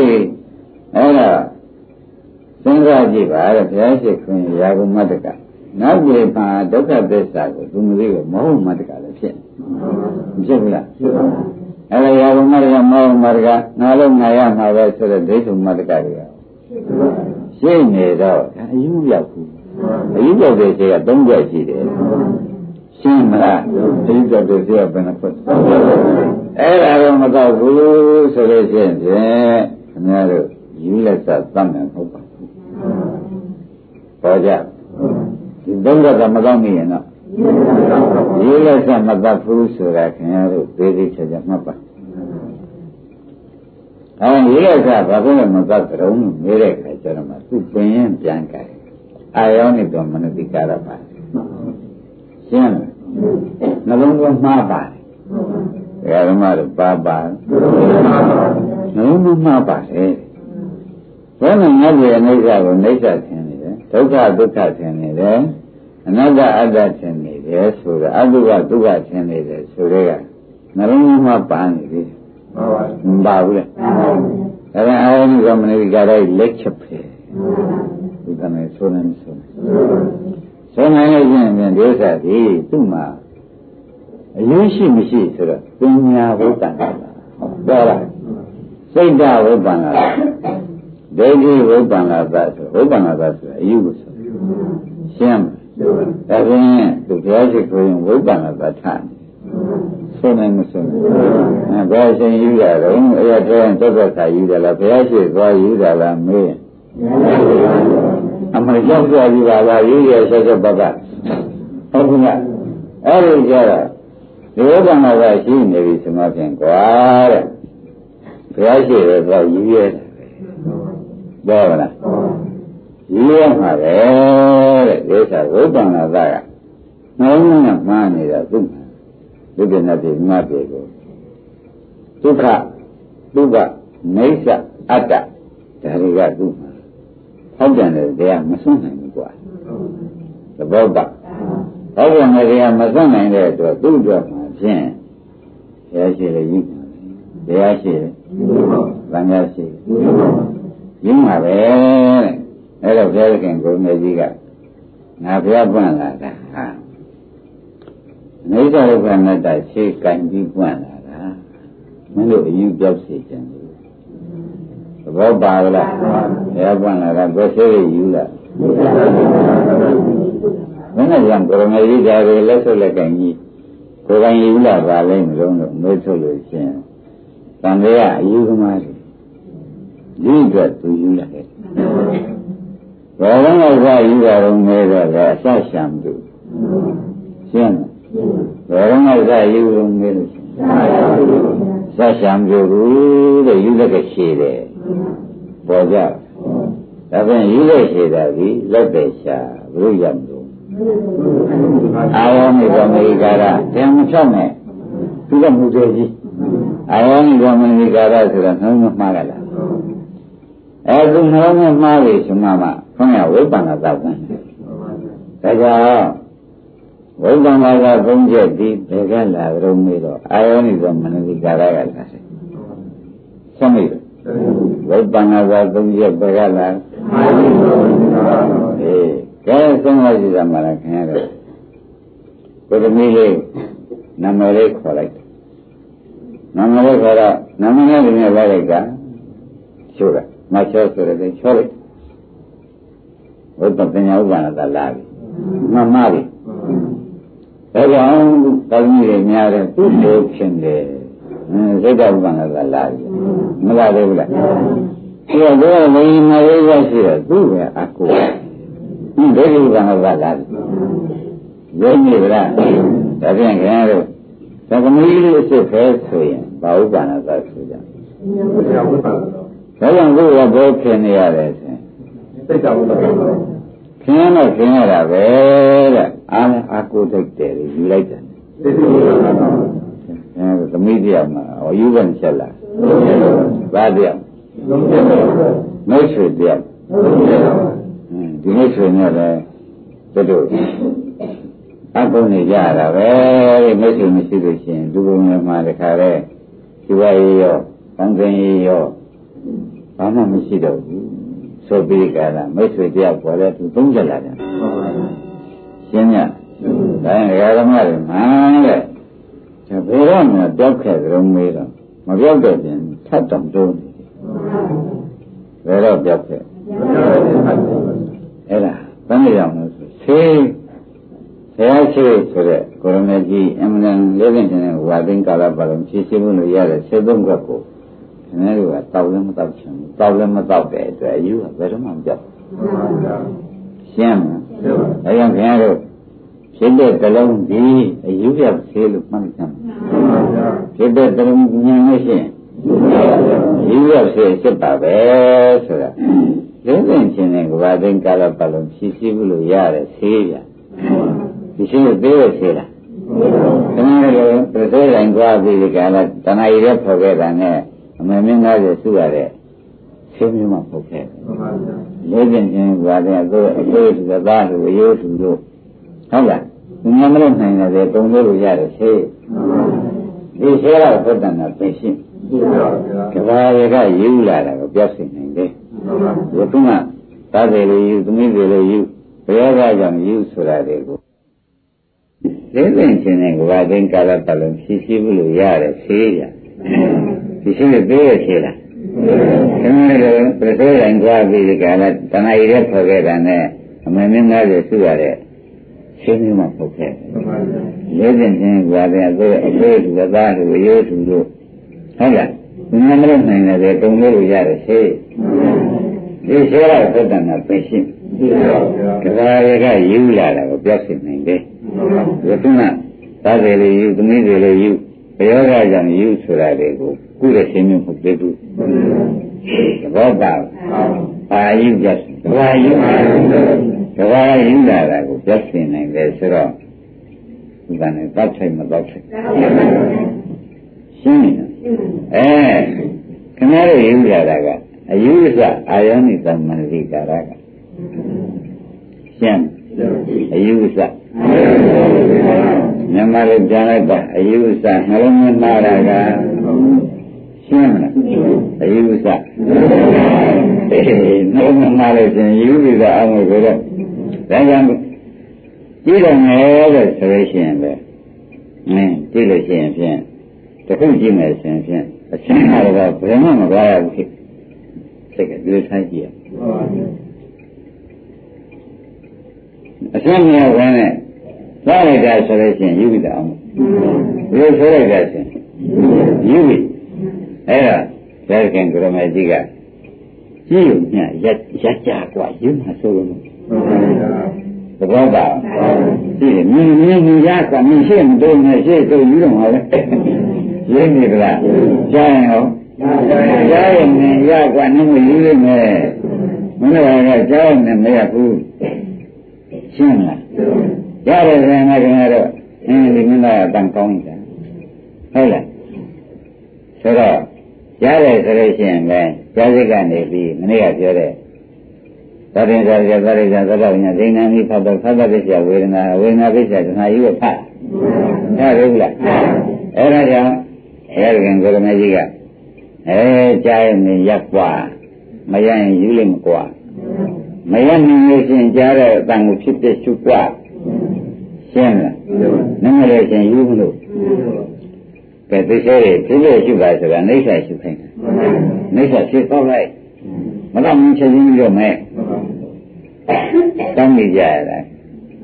စဉ်းစားကြည့်ပါတဲ့ဘုရားရှိခိုးရင်ရာဟုမတ္တကနောက်ပြေပါဒုက္ခသစ္စာကိုသူမသိဘူးမဟုတ်မတ္တကလည်းဖြစ်မဖြစ်ဘူးလားအဲ့ဒါရာဟုမတ္တကမဟုတ်မတ္တကငါလုံးငါရမှာပဲဆိုတဲ့ဒိဋ္ဌုမတ္တကတွေကရှင်းနေတော့အယူရောက်ဘူးအယူရောက်တဲ့ခြေက၃ချက်ရှိတယ်ရှင်းမလားအယူရောက်တဲ့ခြေကဘယ်နှခွက်အဲ့ဒါတော့မတော့ဘူးဆိုလို့ရှိရင်ခင်ဗျားတို့ယူလက်စသတ်မယ်ဟုတ်ပါဘူးပေါ်ကြဒီသုံးရကမကောင်းနေရင်တော့ယူလက်စမတတ်ဘူးဆိုတာခင်ဗျားတို့သိသိချာချာမှတ်ပါယူလက်စဘာဖြစ်လို့မတတ်ကြုံမေးတဲ့ခါကျတော့မှသူပင်ရင်ပြန်ကြတယ်အာယောနိတော်မနတိကာရပါရှင်းလားနှလုံးသွင်းမှားပါတယ်ဓမ္မတို့ပါနှလုံးသွင်းမှားပါတယ်ဘယ်နဲ့ငါ့ရဲ့အိဋ္ဌကိုအိဋ္ဌထင်နေတယ်ဒုက္ခဒုက္ခထင်နေတယ်အနတ္တအတ္တထင်နေတယ်ဆိုတော့အတုကဒုက္ခထင်နေတယ်ဆိုတော့နှလုံးသွင်းမှားပါနေပြီမပါဘူးလေဒါအာယောနိတော်မနတိကာရလက်ချက်ပဲဒီကနေ့ဆိုနေဆိုနိုင်လို့ရှိရင်ဒီဥစ္စာဒီသူ့မှာအရင်းရှိမရှိဆိုတော့ပညာဝိပ္ပန္နဟုတ်လားစိတ်ဓာတ်ဝိပ္ပန္နဒိဋ္ဌိဝိပ္ပန္နသဆိုဝိပ္ပန္နသဆိုတာအယူကိုဆိုရှင်းမလားဒါဖြင့်သူဘုရားရှိခိုးရင်ဝိပ္ပန္နသထားဆိုနိုင်မဆိုနိုင်ဘယ်အချိန်ယူရတော့အဲ့ဒါတော့သက်သက်သာယူတယ်လားဘုရားရှိသွားယူတာလားမေးအမှန်ရောက်ကြပြီပါလားရေးရဆက်ဆက်ပတ်ပတ်ဟုတ်ကဲ့အဲ့ဒီကြတော့ဒီဝိပဿနာကရှိနေပြီဆိုမှဖြင့်ကွာတဲ့ဘုရားရှိတယ်ဆိုရေးရတယ်ပြောပါလားရေးရမှာပဲတဲ့ဒီဥစ္စာဝိပဿနာကနှလုံးသွင်းမှန်းနေတာသူ့ဒုက္ခနဲ့ပြမပြေကိုဒုက္ခဒုက္ခနေသအတ္တဒါတွေကသူ့ဟုတ်တယ်လေတရားမစွန့်နိုင်ဘူးကွာသဘောပေါက်ဟုတ်တယ်လေတရားမစွန့်နိုင်တဲ့အတွက်သူ့အတွက်မှာဖြင့်တရားရှိတယ်ယူတရားရှိတယ်ဗန္ဓာရှိတယ်ယူမှာပဲတဲ့အဲ့တော့ဘုရားခင်ကိုမြတ်ကြီးကငါဘုရားပွင့်လာတာဟာနေသရုပ်ကနတ္တရှေးကံပြီးပွင့်လာတာမင်းတို့အယူပြောက်စေချင်တယ်သဘောပါလားဘုရားပွင့်လာတာကိုယ်ရှိရယူလာမင်းကရံကိုယ်ငယ်ကြီးဓာတ်တွေလက်ဆုပ်လက်ကင်ကြီးကိုယ်ကယူလာပါလိမ့်မလို့မေးထုတ်လို့ရှင်တန်လေးကအယူသမားတွေဒီအတွက်သူယူလာတယ်ဘောလုံးကယူတာတော့မဲတော့လည်းအဆက်ရှံသူရှင်းဘောလုံးကယူလို့မဲလို့ဆက်ရှံသူတဲ့ယူလက်ကရှိတယ်ပေါ်ကြဒါပြန်ယူလက်ရှိတာဒီလက်ပဲရှာဘုရားမလို့အာယောနိဗ္ဗာန်ကာရပြန်မဖြောက်နဲ့သူကမှုသေးကြီးအာယောနိဗ္ဗာန်ကာရဆိုတာနှလုံးမှားကြလားအဲဒီနှလုံးမှားပြီဆိုမှခေါင်းရဝိပ္ပန္နသတ်တယ်ဒါကြောင့်ဝိပ္ပန္နကသုံးချက်ဒီဘယ်ကလာကြုံနေတော့အာယောနိဗ္ဗာန်ကာရကလာတယ်ဆက်မိတယ်ဝိပ္ပန္နကသုံးချက်ဘယ်ကလာကဲဆုံးလိုက်ကြမှာလားခင်ဗျားတို့ကိုသမီးလေးနာမည်လေးခေါ်လိုက်နာမည်လေးခေါ်တော့နာမည်နဲ့လည်းလိုက်လိုက်ကချိုးတာမချောဆိုတဲ့ချိုးလိုက်ဝိပဿနာဥပ္ပန္နသာလာပြီမှန်ပါပြီဒါကြောင့်တောင်းကြီးတွေများတယ်သူ့လိုဖြစ်တယ်စိတ်တော်ဥပ္ပန္နကလာပြီမလာသေးဘူးလားဒီတော့ဘယ်လိုမရေးရရှိတော့သူ့ပဲအကူဒိဋ္ဌိဥပ္ပန္နကလာပြီရုံးနေဗလားဒါဖြင့်ခင်ဗျားတို့သက္ကမီးလေးအစ်စ်ပဲဆိုရင်ဘာဥပ္ပန္နကဆိုကြဒါကြောင့်ကိုယ်ကဘယ်ခင်နေရတယ်ဆိုရင်စိတ်တော်ဥပ္ပန္နခင်ဗျားတော့ခင်ရတာပဲတဲ့အားလည်းအကူသိတဲ့ယူလိုက်တယ်သိသိပါသမီးတရားမှာဟောယူပန်ချက်လာဘာတရားမိတ်ဆွေတရားဒီမိတ်ဆွေနဲ့လည်းတို့အကုန်းနေကြတာပဲမိတ်ဆွေမရှိလို့ရှိရင်လူပုံမှာတခါလဲဒီဝရေးရောကောင်းကင်ရေးရောဘာမှမရှိတော့ဘူးဆိုပြီးကြတာမိတ်ဆွေတရားပေါ်လဲသူသုံးချက်လာတယ်ရှင်းညဒါရင်ဓမ္မတွေမှန်တဲ့ဘယ်တော့မှတောက်ခဲ့ကြုံမေးတော့မပြောက်တဲ့ပြင်ထပ်တောင်တိုးဘယ်တော့ပြောက်ခဲ့အဲ့ဒါဘယ်လိုရောက်လို့ဆိုဆေးဆရာရှိဆိုတဲ့ကိုရမေကြီးအမှန်တန်လေးပင်တဲ့ဝါသိန်းကာလပတ်လုံးဖြည့်ရှင်းလို့ရတဲ့ဆေးသုံးခွက်ကိုခင်ဗျားတို့ကတောက်လည်းမတောက်ချင်ဘူးတောက်လည်းမတောက်တဲ့အတွက်အယူကဘယ်တော့မှမပြောက်ရှင်းမလားဒါကြောင့်ခင်ဗျားတို့ဖြစ်တဲ့တလုံးဒီအယူပြသေးလို့မှတ်ကြမှာဖြစ်တဲ့တလုံးဉာဏ်နဲ့ရှင်းယူရစေစစ်ပါပဲဆိုတာလုံးဝချင်းတဲ့ကဘာသိန်းကာလပတ်လုံးဖြည့်ဆည်းလို့ရတဲ့ဆေးရဒီဆေးကိုသေးရဆေးလားတနည်းလို့ပြည့်စုံတိုင်းသွားပြီးဒီကလာတဏှာရည်ဖော်ခဲ့တာနဲ့အမေမင်းသားတွေစုရတဲ့ဆေးမျိုးမှဖော်ခဲ့လုံးဝချင်းကဘာသိအသေးသူသားသူအယိုးသူတို့ဟုတ်လားငါမလို့နိုင်တယ်တုံလို့ရတယ်ဆေးဒီဆေးတော့ဘုဒ္ဓနာသိရှင်းကဘာရကယူလာတာကိုပြောက်စိနိုင်တယ်ဘုကသားတွေလေးယူသမီးတွေလေးယူဘယ်ကကြောင့်ယူဆိုတာတွေကိုလေးလင်ခြင်းနဲ့ကဘာသိကာလပတ်လုံးဖြည့်ဆည်းလို့ရတယ်ဆေးရဒီဆေးကိုပေးရဆေးလားခင်ဗျားတို့ပြည့်စုံတိုင်းသွားပြီးဒီကလာတဏှာရည်ဖော်ခဲ့တာနဲ့အမေမင်းသားတွေစုရတဲ့ရှင်းမျိုးမှပုတ်ခဲ့လေးစင်ချင်းကြွားတဲ့အသေးသူသားသူအယိုးသူတို့ဟုတ်လားငါမလို့နိုင်တယ်တုံလို့ရတယ်ဆေးဒီဆေးရဘုဒ္ဓနာသိရှင်းကဘာရကယူလာတာကိုပြောက်စိနိုင်တယ်ဒီကသားတွေလေးယူသမီးတွေလေးယူဘယ်ရောကြောင့်ယူဆိုတာတွေကိုကုတဲ့ရှင်းမျိုးမဟုတ်သေးဘူးဘောပါအာယူကြကဘာယူကဘာယူလာတာကိုပြတ်စင်နိုင်တယ်ဆိုတော့ဒီကနေ့တောက်ထိုင်မတောက်ထိုင်ရှင်းနေခင်ဗျားတို့ယူလာတာကအယူစအာယောနိသမ္မန္တိကာရကရှင်းအယူစမြန်မာလိုကြားလိုက်တာအယူစနှလုံးသွင်းလာတာကရှင်းမလားအယူစနှလုံးသွင်းလာလို့ရှင်ယူပြီးတော့အောင်လို့ဆိုတော့ဒါကြောင့်ကြည့်တယ်မယ်လို့ဆိုလို့ရှိရင်ပဲကြည့်လို့ရှိရင်ဖြင့်တခုကြည့်မယ်ဆိုရင်ဖြင့်အချင်းကတော့ဘယ်မှမကားရဘူးဖြစ်စိတ်ကဒီလိုထားကြည့်ရအချင်းများဝင်နဲ့လာလိုက်တာဆိုလို့ရှိရင်ယူပြီးတော့အောင်ဒီလိုဆိုလိုက်တာဆိုရင်ယူပြီးအဲ့ဒါဒါခင်ကရမကြီးကကြည့်ုံညရကြกว่าယူမှာဆိုလို့သဘောပါကြည့်မြင်ရကမြင်ရှိမတော့နဲ့ရှိတော့ယူတော့မှာလေရင်းနေကြလားကြားရင်ဟောကြားရင်ရကနည်းမယူရမယ်မင်းတို့ကကြားရင်မရဘူးရှင်းလားရတယ်ဆိုရင်ကတော့ဒီမင်းသားကတန်ကောင်းနေတာဟုတ်လားဆိုတော့ရတယ်ဆိုလို့ရှိရင်ပဲကြားစိတ်ကနေပြီးမနေ့ကပြောတဲ့သတ္တင်္ဇာရသရိစ္ဆာသတ္တဝိညာဉ်ဒိဋ္ဌာနိဖတ်တော့ဖတ်တဲ့ပြဝေဒနာပိစ္ဆာတဏှာယူဖတ်ဒါဟုတ်လားအဲ့ဒါကြောင့်အဲဒီကကိုရမကြီးကကြားရင်ရက်กว่าမရရင်ယူလိမ့်မกว่าမရနိုင်လို့ရှိရင်ကြားတဲ့အတန်ကိုဖြစ်ဖြစ်ရှုกว่าရှင်းလားနည်းလို့ရှိရင်ယူမလို့ကဲသိစေတယ်ဖြစ်ဖြစ်ရှုပါဆိုတာအိဋ္ဌာရှုခိုင်းတယ်အိဋ္ဌာဖြစ်တော့လိုက်မတော့မချက်ချင်းပြီးတော့မယ်တောင်းနေကြရတာ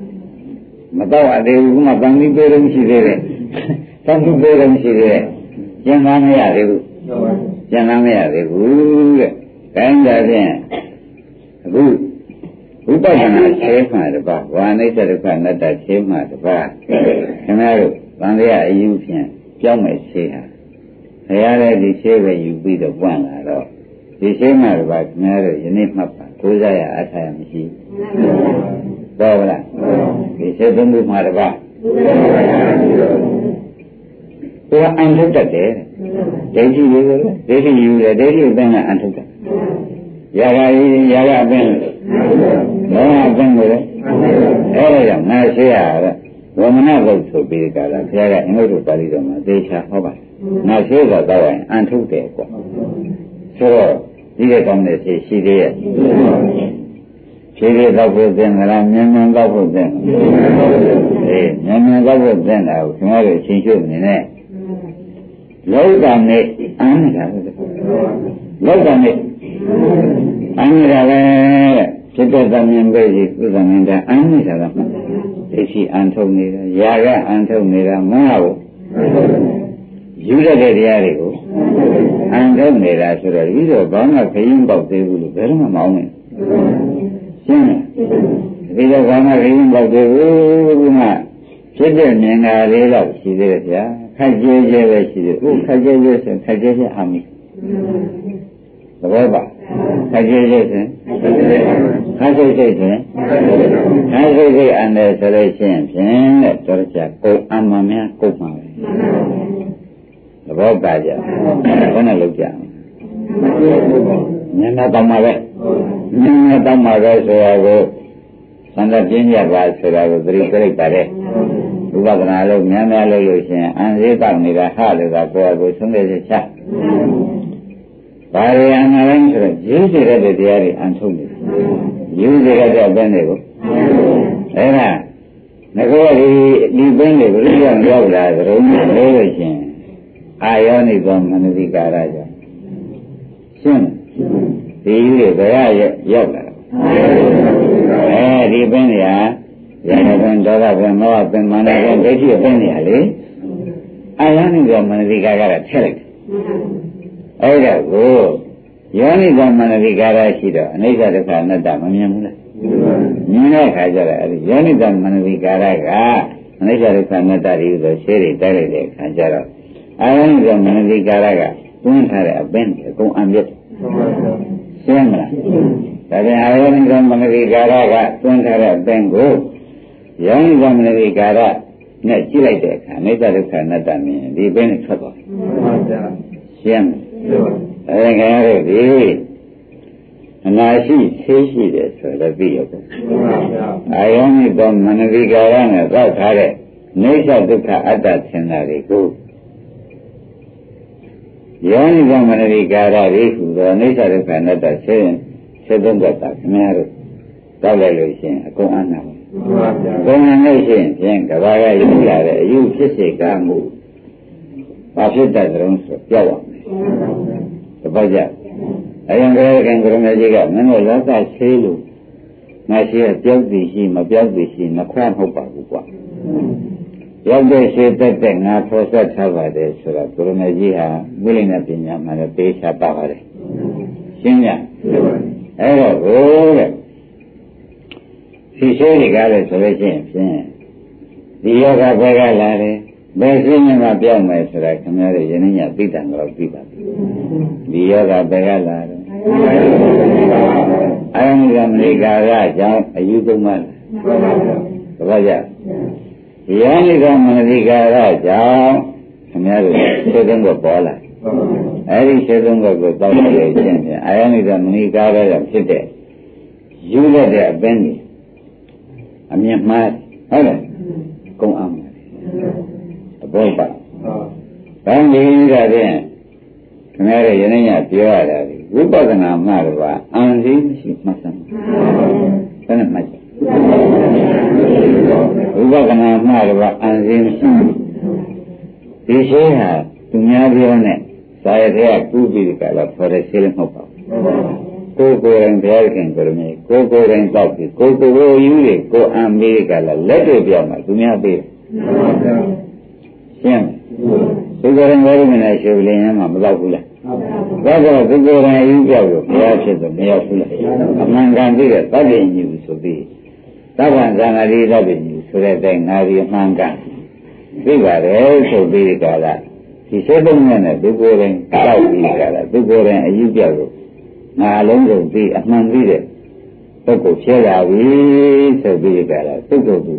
မတော့အသေးဘူးကမှတန်ပြီးပေးလို့ရှိသေးတယ်တန်ပြီးပေးလို့ရှိသေးတယ်ကျန်သားမရသေးဘူးကျန်သားမရသေးဘူးတဲ့ဒါကြတဲ့အခုဥပဒနာရှင်းမှတပါဝါနိစ္စဒုက္ခအနတ္တရှင်းမှတပါခင်ဗျားတို့ဗန္ဓရအယူဖြင့်ကြောက်မဲ့ရှင်းဟာဘုရားလည်းဒီရှင်းပဲယူပြီးတော့ပွင့်လာတော့ဒီရှင်းမှတပါခင်ဗျားတို့ယနေ့မှတ်ပါကိုးစားရအထာရမရှိတော့ဗလားဒီရှင်းသုံးခုမှတပါဘုရားအန်ထုတ်တတ်တယ်ဒိဋ္ဌိယူတယ်ဒိဋ္ဌိယူတယ်ဒိဋ္ဌိအပင်ကအန်ထုတ်တယ်ရာဂရာဂအပင်လောဘအပင်ကိုလေအဲ့ဒါကြောင့်ငါရှင်းရတာဝမနဘုတ်ဆိုပြီးကြတာဘုရားကအင်္ဂုတ္တပါဠိတော်မှာသေချာဟောပါတယ်ငါရှင်းတာတော့အန်ထုတ်တယ်ကွာဆိုတော့ဒီကကောင်းတဲ့ရှိသေးရဲ့ဖြည်းဖြည်းတော့ဖို့သင်္ကလားမြန်မြန်တော့ဖို့သင်မြန်မြန်တော့ဖို့သင်တာကိုခင်ဗျားတို့ရှင်းရှုနေနဲ့လောကနဲ့အမ်းနေတာလောကနဲ့အမ်းနေတာပဲဖြစ်တဲ့သမင်ပဲကြီးသုသမင်တဲ့အမ်းနေတာကဒိဋ္ဌိအန်ထုတ်နေတာယာကအန်ထုတ်နေတာမဟုတ်ယူရတဲ့တရားတွေကိုအန်ထုတ်နေတာဆိုတော့ဒီတော့ဘာမှခရင်ပေါက်သေးဘူးလို့ဘယ်တော့မှမအောင်နဲ့ရှင်းလားဒီတော့ဘာမှခရင်ပေါက်သေးဘူးကဖြစ်တဲ့မြင်တာလေးတော့ရှိသေးတယ်ဗျာခက်ကြဲကြဲပဲရှိတယ်ဟုတ်ခက်ကြဲကြဲဆိုခက်ကြဲကြဲအမိသဘောပါခက်ကြဲကြဲဆိုခက်စိတ်စိတ်ဆိုခက်စိတ်စိတ်အန်တယ်ဆိုလို့ရှိရင်ဖြင့်တဲ့တော်ကြကိုအမှန်များကိုမှပဲသဘောပါကြဘယ်နဲ့လုပ်ကြဉာဏ်နဲ့တောင်းပါပဲဉာဏ်နဲ့တောင်းပါပဲဆိုရကိုသံဃာပြင်းရပါဆိုတာကိုသတိပြလိုက်ပါတယ်ဥပဒနာလို့များများလို့လို့ရှိရင်အန်သေးတောက်နေတာဟလို့သာကိုယ်ကိုသုံးတဲ့ချက်ချဘာရအနာတိုင်းဆိုတော့ရင်းစေတဲ့တရားတွေအန်ထုတ်နေတယ်ရင်းစေတဲ့အပိုင်းတွေကိုအဲ့ဒါငကောဒီပင်းတွေဘယ်လိုရောက်လာသရုံးလို့လို့ရှိရင်အာယောနိသောမနတိကာရကြောင့်ရှင်းဒီတွေဘယ်ရောက်လာဒီပင်းတွေဟာရဟန်းဒေါသပင်မောဟပင်မာနပင်ဒိဋ္ဌိပင်နေရလေအာယနိကမနတိကာရထည့်လိုက်တယ်အဲ့ဒါကိုယောနိကမနတိကာရရှိတော့အနိစ္စဒုက္ခအနတ္တမမြင်ဘူးလားမြင်တဲ့အခါကျတော့အဲ့ဒီယောနိကမနတိကာရကအနိစ္စဒုက္ခအနတ္တတွေဆိုရှင်းတွေတိုက်လိုက်တဲ့အခါကျတော့အာယနိကမနတိကာရကတွန်းထားတဲ့အပင်အကုန်အမြတ်ရှင်းမလားဒါပြန်အာယနိကမနတိကာရကတွန်းထားတဲ့အပင်ကိုယောနိကမနတိကာရနဲ့ကြည့်လိုက်တဲ့အခါအနိစ္စဒုက္ခအနတ္တမြင်ဒီပင်နဲ့ထွက်သွားတယ်ရှင်းအဲ့ဒါကလည်းဒီအနာရှိသိရှိတယ်ဆိုတော့သိရတယ်အာယောနိကမနတိကာရနဲ့သောက်ထားတဲ့နိစ္စဒုက္ခအတ္တသင်္ခါရတွေကိုယောနိကမနတိကာရတွေဟူသောနိစ္စဒုက္ခအနတ္တဆင်းသုံးသက်တာခင်ဗျားတို့တောက်လိုက်လို့ရှိရင်အကုန်အနာပါဘုံနဲ့လို့ရှိရင်ဖြင့်ကဘာကယူလာတဲ့အယူဖြစ်စေကမှုဘာဖြစ်တတ်ကြုံဆိုပြောက်ပါမယ်တပတ်ကြအရင်ကတည်းကကံကရမကြီးကမင်းတို့လောကဆေးလို့ငါရှိရပြောက်သည်ရှိမပြောက်သည်ရှိမခွာမဟုတ်ပါဘူးကွာရောက်တဲ့ရှိတဲ့ငါဖော်ဆက်ထားပါတယ်ဆိုတော့ကရမကြီးဟာဝိလိမပညာမှာလည်းပေးချပါပါတယ်ရှင်းညအဲ့တော့ဟိုတဲ့ဒီရှိတွေကလည်းဆိုလို့ရှိရင်ဖြင့်ဒီယောဂဘက်ကလာတယ်ဘယ်စိတ်မှပြောင်းမယ်ဆိုတာခင်ဗျားတို့ယနေ့ညသိတယ်တော့သိပါပြီဒီယောဂဘက်ကလာတယ်အယံကမနိကာရကြောင့်အယူသုံးပါလားသဘောကျယောနိကမနိကာရကြောင့်ခင်ဗျားတို့သိတဲ့ကိုပေါ်လာအဲ့ဒီသိတဲ့ကိုတောက်ရခြင်းဖြင့်အယံကမနိကာရကြောင့်ဖြစ်တဲ့ယူရတဲ့အပင်းကြီးအမြင်မှားဟုတ်လားကုံအောင်သဘောပါ။ဒါကြီးကဖြင့်ခင်ဗျားတို့ယနေ့ညပြောရတာဒီဝိပဿနာမှတော့အံစည်းမရှိမှတ်စမ်း။ဘယ်နဲ့မှတ်လဲ။ဝိပဿနာမှတော့အံစည်းမရှိ။ဒီရှိဟာသူများပြောနဲ့သာရတဲ့ကူပြီးကြတော့ဖော်တဲ့ရှိလည်းမဟုတ်ပါဘူး။ကိုယ်ကိုယ်တိုင်ဘုရားခင်ကိုယ်မြင်ကိုယ်ကိုယ်တိုင်တောက်ပြီးကိုယ်ကိုယ်ယူတွေကိုယ်အံမေးကြလားလက်တွေပြောမှသူများပေးတယ်။ရှင်းသူကိုယ်တိုင်ဝိမနာရှိလင်းမှာမတော့ဘူးလားဒါကြောင့်သူကိုယ်တိုင်အယူပြောက်ကိုဘုရားဖြစ်တော့မရောက်ဘူးလားအမှန်ကန်သိတဲ့သတ္တိညူဆိုပြီးသဗ္ဗံသံဃာတိသတ္တိညူဆိုတဲ့အတိုင်းငါဒီအမှန်ကန်သိပါတယ်ဆိုပြီးကြတာဒီစေတုံးနဲ့သူကိုယ်တိုင်တောက်ပြီးကြတာသူကိုယ်တိုင်အယူပြောက်ကိုငါလုံးစုံသိအမှန်သိတဲ့ပုဂ္ဂိုလ်ဖြစ်လာပြီဆိုပြီးကြတာသူ့ကိုယ်သူ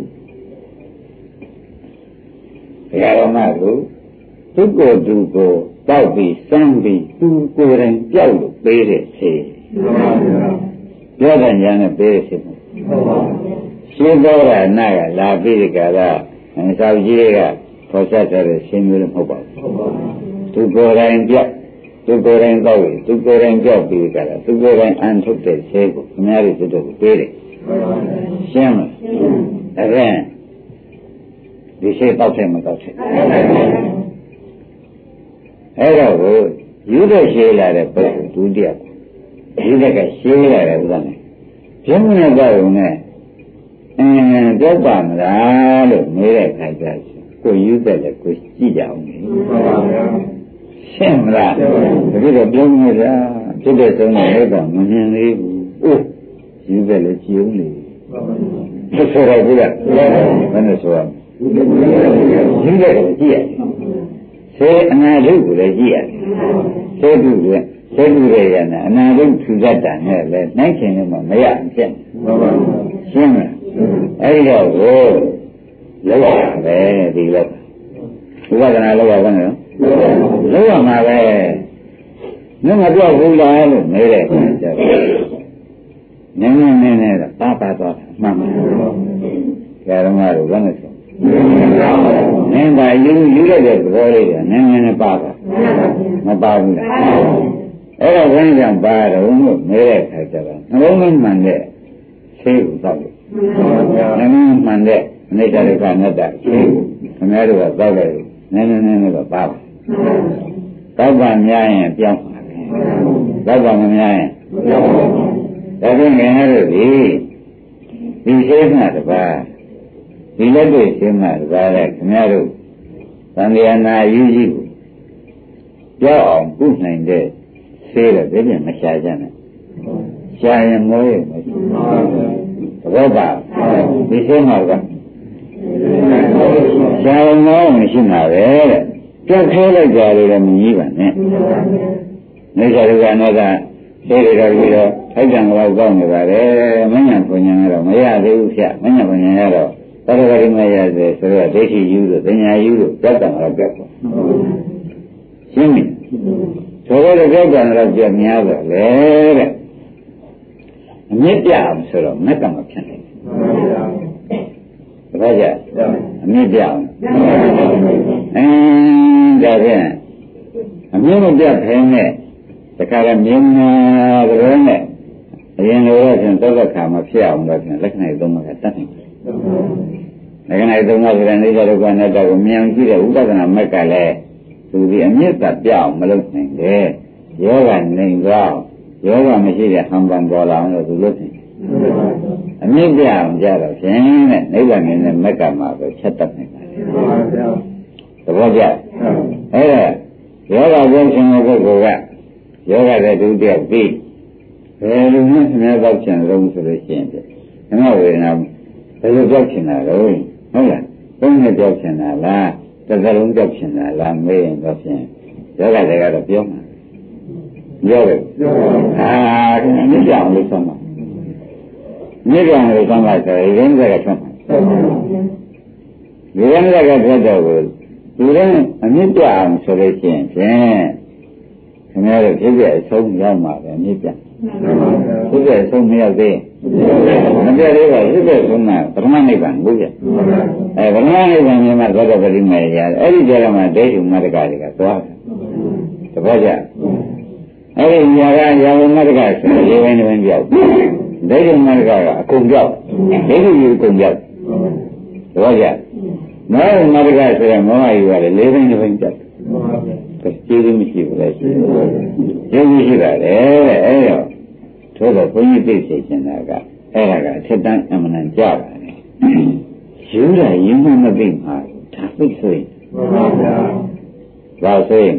ဘုရားတော်မှာကိုသူ့ကိုယ်သူကိုတောက်ပြီးစမ်းပြီးသူကိုယ်တိုင်ကြောက်လို့ပေးတဲ့ဆေးပြောတဲ့ညာနဲ့ပေးတဲ့ဆေးရှင်းတော်ရနာကလာပြီးဒီကရာစာကြီးတွေကပေါ်ဆက်တဲ့ရှင်းမျိုးလည်းမဟုတ်ပါဘူးသူကိုယ်တိုင်ကြောက်သူကိုယ်တိုင်တောက်ပြီးသူကိုယ်တိုင်ကြောက်ပြီးကြတာသူကိုယ်တိုင်အန်ထုတ်တဲ့ဆေးကိုခင်ဗျားတို့တို့ပေးတယ်ရှင်းမလားအဲ့ဒါဒီဆေးတောက်တယ်မတောက်တယ်အဲ့တော့ကိုယူတဲ့ရှင်းလာတဲ့ပုဂ္ဂိုလ်ဒုတိယယူတဲ့ကရှင်းလာတဲ့ဥစ္စာနဲ့ပြင်းမနဲ့တော့နဲ့ကြောက်ပါမလားလို့မေးတဲ့အခါကျကိုယူတဲ့လည်းကိုကြည့်ကြအောင်လေရှင်းမလားဒါတော့ပြောနေတာဖြစ်တဲ့ဆုံးနဲ့တော့မမြင်သေးဘူးအိုးယူတဲ့လည်းကြည့်အောင်လေဆက်ဆိုရဘူးလားဘယ်နဲ့ဆိုရယူတဲ့လည်းကြည့်ရဆေးအနာရုပ်ကိုလည်းကြည့်ရတယ်ဆေးပြုရဲ့ဆေးပြုရဲ့ရနဲ့အနာရုပ်ထူတတ်တာနဲ့လည်းနိုင်ချင်လို့မရအောင်ဖြစ်ရှင်းမလားအဲ့ဒီတော့ကိုလောက်ရပဲဒီလောက်ဥပဒနာလောက်ရပါနဲ့လောက်ရမှာပဲငါမပြောဘူးလားလို့နေတယ်ကျတော့နည်းနည်းတော့ပါသွားတာမှန်ပါဘယ်တော့မှတော့ဘယ်နဲ့ဆိုနင်းပါယူလိုက်တဲ့သဘောလေးကနည်းနည်းပါပါမပါဘူးလားအဲ့တော့ဘယ်ကြောင့်ပါတော့လို့နေတဲ့ခါကျတော့နှလုံးသွင်းမှန်တဲ့ဆေးကိုသောက်လို့နှလုံးမှန်တဲ့အနိစ္စဒုက္ခအနတ္တဆေးကိုခင်ဗျားတို့ကသောက်လိုက်နည်းနည်းတော့ပါပါသောက်ပါများရင်ပြောင်းပါသောက်ပါမများရင်ပြောင်းပါဒါဖြင့်ငယ်တို့ဒီဆေးမှတပါဒီလက်တွေ့ရှင်းမှဒါလည်းခင်ဗျားတို့သံဃာနာယူကြီးကိုကြောက်အောင်ကုနိုင်တဲ့ဆေးတော့ဒီပြင်မရှာကြနဲ့ရှာရင်မိုးရမရှိဘောပါဒီဆေးမှာကရှာရင်မိုးမရှိမှာပဲတဲ့ကြက်ခဲလိုက်ကြလို့လည်းမကြီးပါနဲ့နေကြရကတော့ဆေးတွေတော့ပြီးတော့ထိုက်တန်တော့ကောင်းနေပါတယ်မညံပညာကတော့မရသေးဘူးဖြတ်မညံပညာကတော့သတ္တဝရိမရစေဆိုတော့ဒိဋ္ဌိယူလို့ပညာယူလို့ကြောက်တယ်တော့ကြောက်တယ်ရှင်းပြီဆိုတော့ကြောက်တယ်တော့ကြောက်များတော့လေတဲ့အမြင့်ပြအောင်ဆိုတော့မက်ကမဖြစ်နိုင်ဘူးဒါကြအမြင့်ပြအောင်ဒါဖြင့်အမြင့်မပြဖဲနဲ့တခါကမြင်နာကြတဲ့နဲ့အရင်လိုတော့ဖြင့်သောက်ခါမဖြစ်အောင်တော့ဖြင့်လက္ခဏာသုံးပါးကတတ်နိုင်တယ်လက္ခဏာသုံးပါးဆိုတဲ့အိဋ္ဌဒုက္ခအနတ္တကိုမြင်ကြည့်တဲ့ဥပဒနာမက်ကလည်းသူဒီအမြင့်သာပြအောင်မလုပ်နိုင်တယ်ယောဂနေသွားယောဂမရှိတဲ့ဟန်ပန်ပေါ်လာအောင်လို့သူလုပ်နေတယ်အမြင့်ပြအောင်ကြတော့ဖြင့်တဲ့နိဗ္ဗာန်နဲ့မက်ကမှာပဲချက်တတ်နိုင်တယ်သဘောကျအဲ့ဒါယောဂဘုရှင်တဲ့ပုဂ္ဂိုလ်ကယောဂတဲ့ဒုတိယပြီးဘယ်လိုနဲ့ဆင်းရဲတော့ချင်လို့ဆိုလို့ရှိရင်ဓမ္မဝေဒနာဘယ်လိုကြောက်ချင်တာလဲဟုတ်လားဘုန်းနဲ့ကြောက်ချင်တာလားတစ်စလုံးကြောက်ချင်တာလားမေးရင်တော့ဖြင့်ယောဂတွေကတော့ပြောမှာပြောတယ်မြစ်ကြောင်လို့ဆိုမှာမြစ်ကြောင်လို့ဆိုမှာဆိုရင်ရင်းစက်ကထွက်မှာရင်းစက်ကထွက်တော့ကိုသူလည်းအမြင့်ပြအောင်ဆိုလို့ရှိရင်ဖြင့်ခင်ဗျားတို့ဖြစ်တဲ့အဆုံးရောက်မှာပဲမြစ်ပြဖြစ်တဲ့အဆုံးမရောက်သေးမပြသေးပါဘူးဖြစ်တဲ့အဆုံးကပရမနိဗ္ဗာန်ဘုရားပရမနိဗ္ဗာန်မြင်မှသောတပတိမေရတယ်အဲ့ဒီကြရမှာဒိဋ္ဌိမတ္တကတွေကသွားတယ်တပည့်ကြအဲ့ဒီညာကရာဝမတ္တကဆိုရေပိုင်းတစ်ပိုင်းပြောက်ဒိဋ္ဌိမတ္တကကအကုန်ပြောက်ဒိဋ္ဌိယူအကုန်ပြောက်တပည့်ကြမောမတ္တကဆိုတဲ့မောဟယူရတယ်လေးပိုင်းတစ်ပိုင်းပြောက်ကျေးဇူးမရှိဘူးလေကျေးဇူးရှိပါတယ်အဲ့တော့ထို့တော့ဘုန်းကြီးသိစေချင်တာကအဲ့ဒါကအထက်တန်းအမှန်တန်ကြပါတယ်ယူတာရင်းမှမသိမှာဒါသိဆိုရင်ဘာဆိုရင်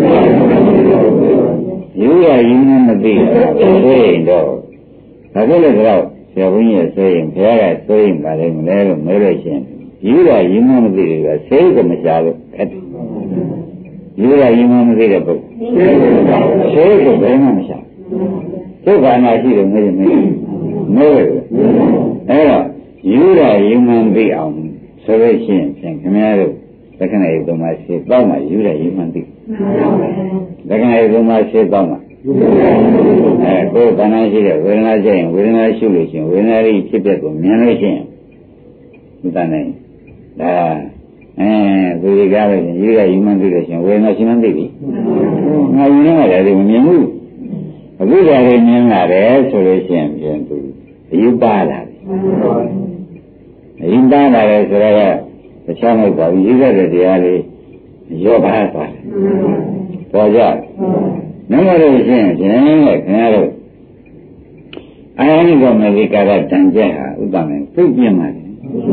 ယူရယူမမသိဆိုရင်တော့ဒါကြလို့တော့ဆရာဘုန်းကြီးဆိုရင်ဘုရားကဆိုရင်ပါလေမလဲလို့မဲလို့ရှင်ယူရယူမမသိတွေကဆေးကမရှာလို့အဲ့ဒီယူရယူမမသိတဲ့ပုဂ္ဂိုလ်ဆေးကဘယ်မှမရှာဒုက္ခနာရှိတယ်မင်းမဲအဲ့တော့ယူရယူမသိအောင်ဆိုလို့ရှိရင်ဖြင့်ခင်ဗျားတို့လက္ခဏာရေးသုံးပါးရှင်းတော့မှယူရယူမသိလက္ခဏာရေးသုံးပါးရှင်းတော့မှကိုယ်ခန္ဓာရှိတဲ့ဝေဒနာရှိရင်ဝေဒနာရှုလို့ရှိရင်ဝေဒနာကြီးဖြစ်တဲ့ကိုမြင်လို့ရှိရင်ဥဒ္ဒနိုင်ဒါသူဒီကားလို့ယူရယူမသိလို့ရှိရင်ဝေဒနာရှိမှသိပြီငါယူနေမှလည်းမမြင်ဘူးအခုကြရင်မြင်လာတယ်ဆိုလို့ရှိရင်ပြန်သူအယူပါလာတယ်အယူပါလာတယ်ဆိုတော့တခြားမဟုတ်ပါဘူးယူရတဲ့တရားလေးရောပါသွားတယ်ပေါ်ကြနောက်လို့ရှိရင်ဒီနေ့နဲ့ခင်ဗျားတို့အာယနိကမေဒီကာရတန်ကျက်ဟာဥပ္ပမေသိပြင်းပါတယ်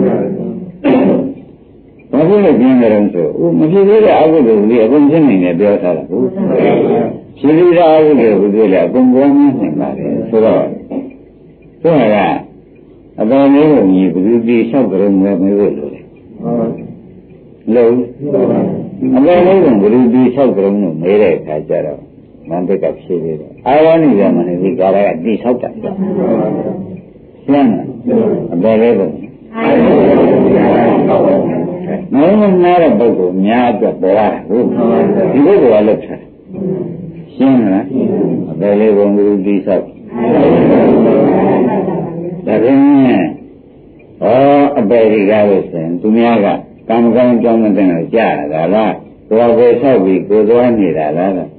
ဘာဖြစ်လို့ပြင်းကြတယ်ဆိုမဖြစ်သေးတဲ့အကုသိုလ်ကြီးအကုန်ရှင်းနေတယ်ပြောထားတာဟုတ်ဖြစ်သေးတဲ့အကုသိုလ်ကိုလည်းအကုန်ပေါ်နေနိုင်ပါတယ်ဆိုတော့သူကအတော်လေးကိုညီဘုသူတိလျှောက်ကြုံမဲ့မလို့လို့လေလုံးအတော်လေးကိုဘုသူတိလျှောက်ကြုံလို့မဲတဲ့အခါကျတော့မန္တကဖြစ်သေးတယ်အာရဏိကမနတိကာရကတိလျှောက်တာရှင်းလားအတော်လေးကိုနောက်မှနားတဲ့ပုဂ္ဂိုလ်များအတွက်ပေါ်လာဟုတ်ဒီပုဂ္ဂိုလ်ကလောက်ထားရှင်းလားအတော်လေးကိုဘုသူတိလျှောက်ဒါဖြင့်အပေရိကားလို့ဆိုရင်သူများကကံကောင်းကြောင်းတဲ့ကိုကြားရတာလားကိုယ်ကိုဆောက်ပြီးကိုယ်သွားနေတာလားဒါ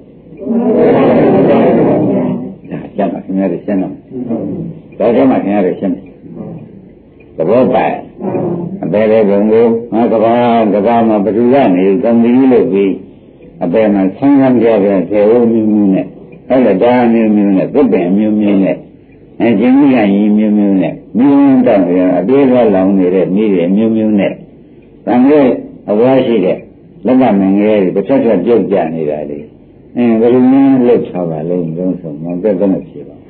ကြမ်းပါခင်ဗျားတို့ရှင်းတော့ဒါကြောင့်မှခင်ဗျားတို့ရှင်းသဘောပါအပေလေးဘုံကိုငါကဘာမှာဘယ်သူကနေကံပြီးလို့ပြီးအပေမှာဆန်းဆန်းကြတဲ့ထေဝမျိုးမျိုးနဲ့အဲ့ဒါဒါမျိုးမျိုးနဲ့သစ်ပင်မျိုးမျိုးနဲ့ကျင်းကြီးကရင်မျိုးမျိုးနဲ့မျိုးတောက်ရအပြေးသွားလောင်နေတဲ့မိတွေမျိုးမျိုးနဲ့တန်ရဲ့အဝါရှိတဲ့လက်ကမငယ်တွေတစ်ချက်ချက်ပြုတ်ကြနေတာလေဘယ်လိုမျိုးလှုပ်ထားပါလဲလုံးဆုံးမပြတ်တဲ့ဖြစ်ပါ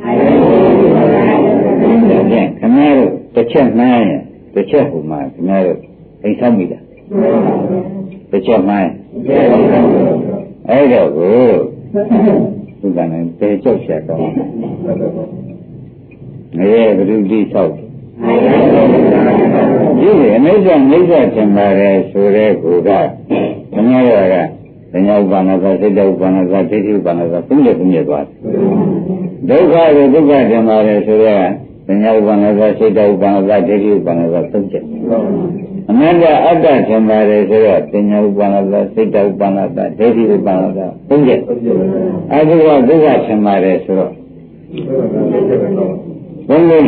ဒါဖြင့်ခမဲတို့တစ်ချက်မှန်းရင်တစ်ချက်ဟိုမှာခမဲတို့အိမ်ဆောက်မိတာတစ်ချက်မှန်းအဲ့တော့ကိုသူကလည်းတေကြောက်ချက်တော့ငရဲဘုသူတိဆောက်ဒီအနိစ္စနိစ္စထင်ပါတယ်ဆိုတဲ့ကိုကခမရကပညာဥပါဏသာစိတ်ဥပါဏသာဒိဋ္ဌိဥပါဏသာသုံးချက်သွားတယ်ဒုက္ခကိုဒုက္ခထင်ပါတယ်ဆိုတဲ့ပညာဥပါဏသာစိတ်ဥပါဏသာဒိဋ္ဌိဥပါဏသာသုံးချက်အနန္တအတ္တထင်ပါတယ်ဆိုတော့ပညာဥပါဏသာစိတ်ဥပါဏသာဒိဋ္ဌိဥပါဏသာသုံးချက်အတုကဒုက္ခထင်ပါတယ်ဆိုတော့ဘုံလေး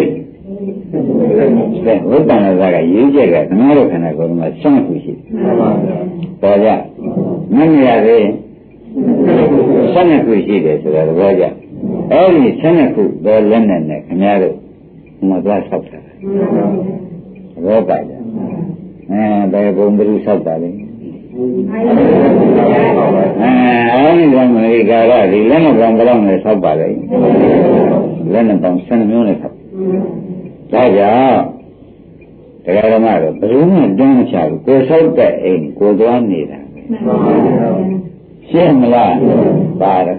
ဝိပ္ပန္နသာကရေးချက်ကသမားတို့ခန္ဓာကိုယ်မှာဆန့်ခုရှိပေါ်ကြမမြင်ရသေးဆန့်ခုရှိတယ်ဆိုတာသဘောကျအဲ့ဒီဆန့်ခုတော့လက်နဲ့နဲ့ခင်ဗျားတို့မသွားဆောက်တာသဘောပါကြဘယ်ဘုံဘယ်လိုဆောက်တာလဲအဲဒီကမရိကာရဒီလက်နဲ့ပေါင်းဘယ်လောက်နဲ့ဆောက်ပါလဲလက်နဲ့ပေါင်း7မျိုးနဲ့ဆောက်ဒါကြောင့်တရားဓမ္မတော့ဘယ်လိုမှတွန်းမချဘူးကိုယ်ဆောက်တဲ့အိမ်ကိုယ်သွားနေတာရှင်းမလားပါတယ်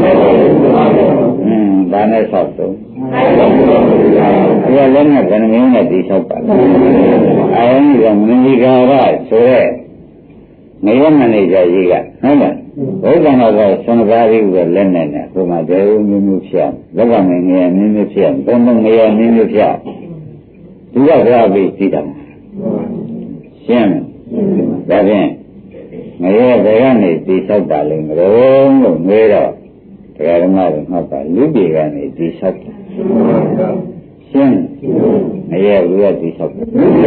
ဒါနဲ့ဆောက်တော့ဒီလည်းနဲ့ဘယ်နှမျိုးနဲ့ဒီဆောက်ပါလဲအဲဒီကမရိကာရဆိုတဲ့နေရမနေကြကြီးကဟုတ်လားဘုရားတော်ကသံဃာရီကလက်နဲ့နဲ့ဟိုမှာဒေဝမျိုးမျိုးဖြတ်လက်ကမင်းငယ်မျိုးမျိုးဖြတ်ဘုံဘုံငယ်မျိုးမျိုးဖြတ်ဒီကကြားပြီးသိတာရှင်းဒါဖြင့်ငယ်ဘယ်ကနေသိဆောက်ပါလိမ့်မလို့ငွေတော့တရားဓမ္မတွေမှတ်ပါလူပြေကနေသိဆောက်တာရှင်းငယ်လူကသိဆောက်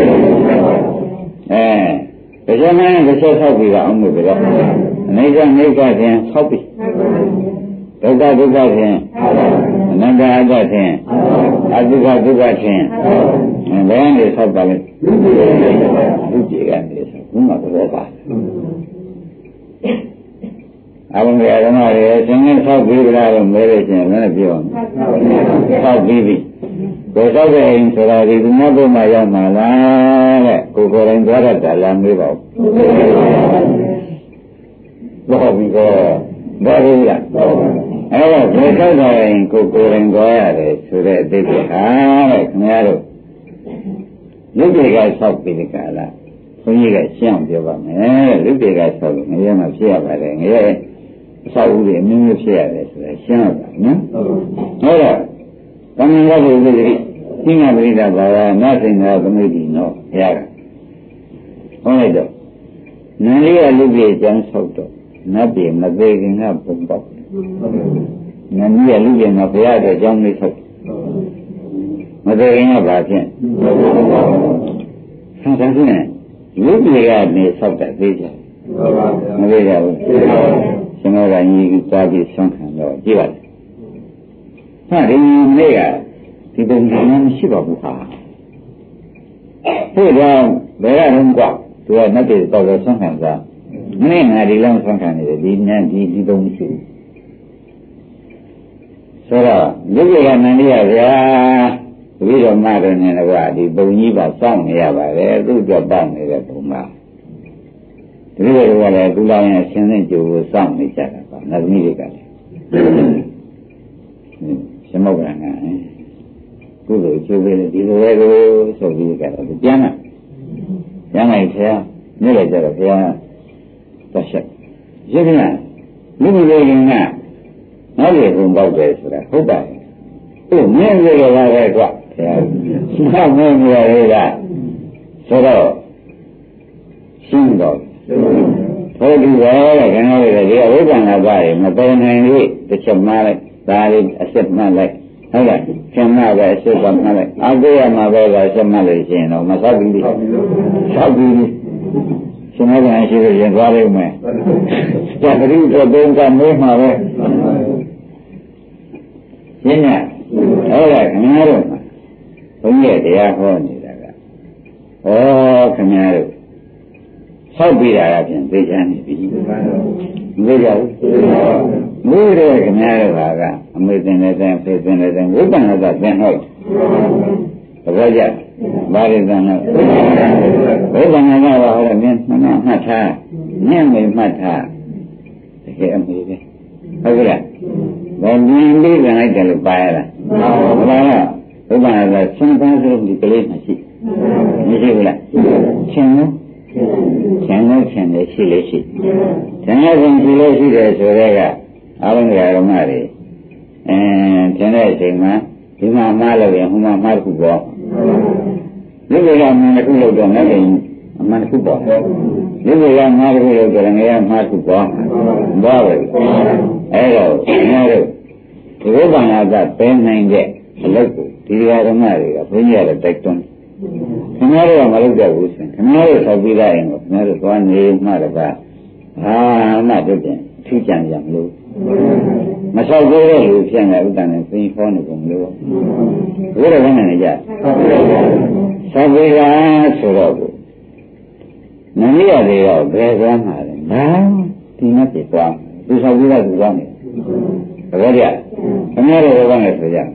တယ်ဒါကြောင့်လည်းတစ်ချက်ဆောက်ပြီးတော့အောင်လို့ပြောအနိစ္စနိစ္စချင်းဆောက်ပြီးဒုက္ခဒုက္ခချင်းအနန္တအတ္တချင်းအတုခဒုက္ခချင်းဘယ်ကနေဆောက်ပါလဲလူကြီးကနေဆောက်ဘုမတော်ပါအဘုံကဓမ္မတွေသင်္ကန်းဆောက်ပြီးကြလားလို့မဲလို့ချင်းလည်းပြောဆောက်ပြီးပြီကိုဆောက်တဲ့အိမ်ဆိုတာဒီမြတ်ဘုံမှာရောက်မှာလားတဲ့ကိုယ်တိုင်သွားရတာလားမေးပါဦးဘောပြီးတော့ဘာလို့လဲအဲ့တော့ကိုဆောက်တဲ့အိမ်ကိုယ်တိုင်သွားရတယ်ဆိုတဲ့အတိတ်ကဟာတဲ့ခင်ဗျားတို့လူတွေကဆောက်ပြီးကြလားဘုန်းကြီးကရှင်းအောင်ပြောပါမယ်လူတွေကဆောက်လို့ငရဲမှာဖြစ်ရပါတယ်ငရဲအဆောက်အဦတွေအမျိုးမျိုးဖြစ်ရတယ်ဆိုတာရှင်းရပါနော်ဟုတ်တော့တမန်တော်ဘုရားကြီးသင်္ဃပရိသဘာဝနတ်စိန်သာသမိတိနော်ဘုရားကဟောလိုက်တော့နန္ဒီကလူပြေအကြောင်းဆောက်တော့နတ်ပြေမသေးခင်ကပုံပေါက်နန္ဒီကလူပြေမှာဘုရားအတွက်အကြောင်းလေးဆောက်မသေးခင်ကဘာဖြစ်ဆန်းဆန်းနဲ့လူပြေကနေဆောက်တဲ့သေးချာမသေးကြဘူးကျွန်တော်ကညီစားပြီးဆွမ်းခံတော့ကြည့်ပါဟာဒီနေ့ကဒီပုံစံမရှိပါဘူးဟာဟုတ်တော့ဘယ်ကတော့ကွာသူကနှက်တွေတော့ဆွမ်းခံစားမင်းငါဒီလောက်ဆွမ်းခံနေတယ်ဒီနန်းဒီပုံမရှိဘူးဆိုတော့လူတွေကနန္ဒီရဗျာပြီးတော့မှတော့နေတော့ဒီပုံကြီးပါစောင့်နေရပါတယ်သူ့ကြောက်ပေါက်နေတဲ့ပုံမှာဒီလိုတွေကလည်းသူလောင်းရင်ဆင်းဆင်းကြိုးကိုစောင့်နေကြတာပါနတ်သမီးတွေကလည်းရှမောကရဏကုသိုလ်ကျိုးပေးတယ်ဒီလိုပဲကိုဆိုပြီးကြတော့ပြန်လာလိုက်ဖျားမြစ်လိုက်ကြတော့ဖျားတော့ချက်ရင်းကလူတွေကနောက်ရေကုန်ပေါက်တယ်ဆိုတာဟုတ်ပါတယ်ဟုတ်မြင်ရကြပါပဲကွာဖျားမှတ်မနေရတာဆိုတော့ရှင်းတော့ဟုတ်ပြီပဲခင်ဗျားတို့ဒီအဝိဇ္ဇာနာပါရမပယ်နိုင်လို့တစ်ချက်မှလိုက်ဒါလေးအစစ်မှလိုက်ဟုတ်လားကျန်မှပဲအစစ်မှလိုက်အကူရမှာပဲကအစစ်မှလို့ရှိရင်တော့မဆောက်ဘူးဆောက်ဘူးရှင်မကရှိလို့ရင်သွားလိမ့်မယ်ကျန်ပရိသေဘုံကမေးမှာပဲရှင်းလားဟုတ်လားခင်ဗျားတို့ဘုန်းကြီးတရားဟောနေတာကဩခင်ဗျားတို့ဆောက်ပြီးတာကဖြင့်သိချမ်းနေပြီမသိကြဘူးမိုးရဲခင်ဗျားတို့ကအမေသင်တဲ့တိုင်ဖေသင်တဲ့တိုင်ဝိပဿနာကသင်ဟုတ်သဘောကျဘာရည်သံလို့ဝိပဿနာကဟောတယ်မြင်မှတ်ထားမြင်မိမှတ်ထားတကယ်အမေပဲဟုတ်ကဲ့ဘယ်မြင်ပြီးကြလိုက်တယ်လို့ပါရလားဟုတ်ပါလားဝိပဿနာကသင်္ခါရဆိုဒီကလေးမရှိဘူးလားရှင်နော်ဆံလို့ဆံတယ်ရှိလို့ရှိဆံလို့ဆံရှိလို့ရှိတယ်ဆိုတော့ကအလုံးစုံဓမ္မတွေဆံတဲ့အချိန်မှာဒီမှာမှားလို့ရင်ဟိုမှာမှားတစ်ခုပေါ့လူတွေကမှားတစ်ခုလို့တော့လည်းအမှန်တစ်ခုပေါ့လူတွေကမှားတစ်ခုလို့ဆိုရင်ငါမှားတစ်ခုပေါ့ဘာပဲအဲ့တော့ငါတို့ဒီဘုရားနာကပဲနိုင်တဲ့အလုပ်ကိုဒီဓမ္မတွေကဘုန်းကြီးရတယ်တိုက်တွန်းခင်ဗျားတို့ကမလုပ်ကြဘူးရှင်ခင်ဗျားတို့ဆောက်ပြီးသားရင်ကိုခင်ဗျားတို့သွားနေမှတပါဟာမှတို့ပြန်ထူးကြံကြမလို့မဆောက်သေးတဲ့လူပြန်လာဥဒ္ဒနဲ့သိခေါ်နေကုန်လို့ဘုရားကလည်းကြဆောက်ပြီးသားဆိုတော့နမရသေးတော့ဘယ်သွားမှာလဲနာဒီနဲ့ပြသွားသူဆောက်ပြီးသားသူသွားနေတကယ်ကြခင်ဗျားတို့ဘာလဲဆိုကြ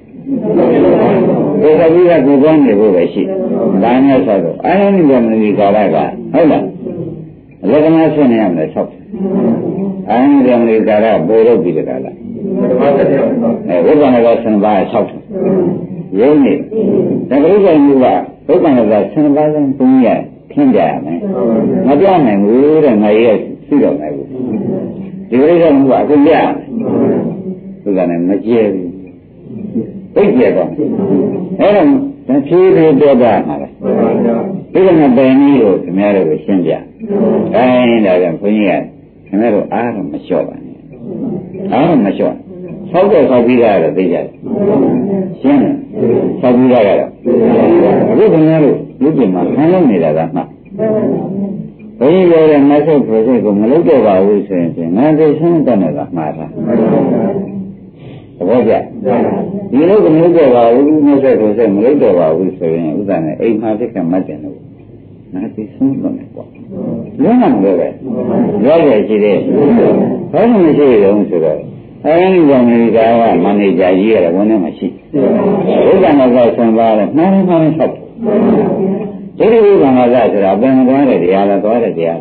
ဒီကတိကကိုကောင်းနေဖို့ပဲရှိဒါနဲ့ဆိုတော့အာယုန်ကမဏိကာရကဟုတ်လားလက္ခဏာဆွနေရမယ်ဆောက်အာယုန်ကမဏိကာရပို့လို့ပြီးတကလားဝိပဿနာကဆင်ပါဆောက်ရုံးနေတကယ်လို့ကဝိပဿနာကဆင်ပါလုံးပုံရခင်းကြရမယ်မပြနိုင်ဘူးတဲ့ငါရဲ့ရှိတော့နိုင်ဘူးဒီလိုဆိုတော့အခုပြသူကလည်းမကျဲဘူးသိကြတော့အဲ့တော့ဖြည်းဖြည်းပြောတာမှာလေဒီကနေ့ပင်ကြီးကိုခင်ဗျားတို့ကိုရှင်းပြအဲဒါကြောင့်ဘုန်းကြီးကခင်ဗျားတို့အားတော့မလျှော့ပါနဲ့အားတော့မလျှော့ဆောက်တော့ဆောက်ပြီးတာတော့သိကြတယ်ရှင်းတယ်ဆောက်ပြီးတာကတော့အခုခင်ဗျားတို့လူပြင်မှာခံလို့နေတာကမှဘုန်းကြီးပြောတဲ့မဆုတ်ဖို့စိတ်ကိုမလုပ်တော့ပါဘူးဆိုရင်ငါသိရှင်းတဲ့ကမှားတာသဘောကျဒီလိုကမလုပ်တော့ပါဘူးမဆက်ကိုဆက်မလုပ်တော့ပါဘူးဆိုရင်ဥစ္စာနဲ့အိမ်မှာသိကမှတ်တယ်လို့ငါသိဆုံးတော့မယ်ပေါ့လုံးဝမလို့ပဲပြောရရှိတယ်ဘာလို့မရှိရုံဆိုတော့အဲဒီကမြေကမန်နေဂျာကြီးရတယ်ဝန်ထဲမှာရှိဥက္ကဏကဆံပါတော့နှားနှားဆောက်ဒီလိုဥက္ကဏကဆိုတာဘယ်မှာသွားတဲ့တရားလားသွားတဲ့တရား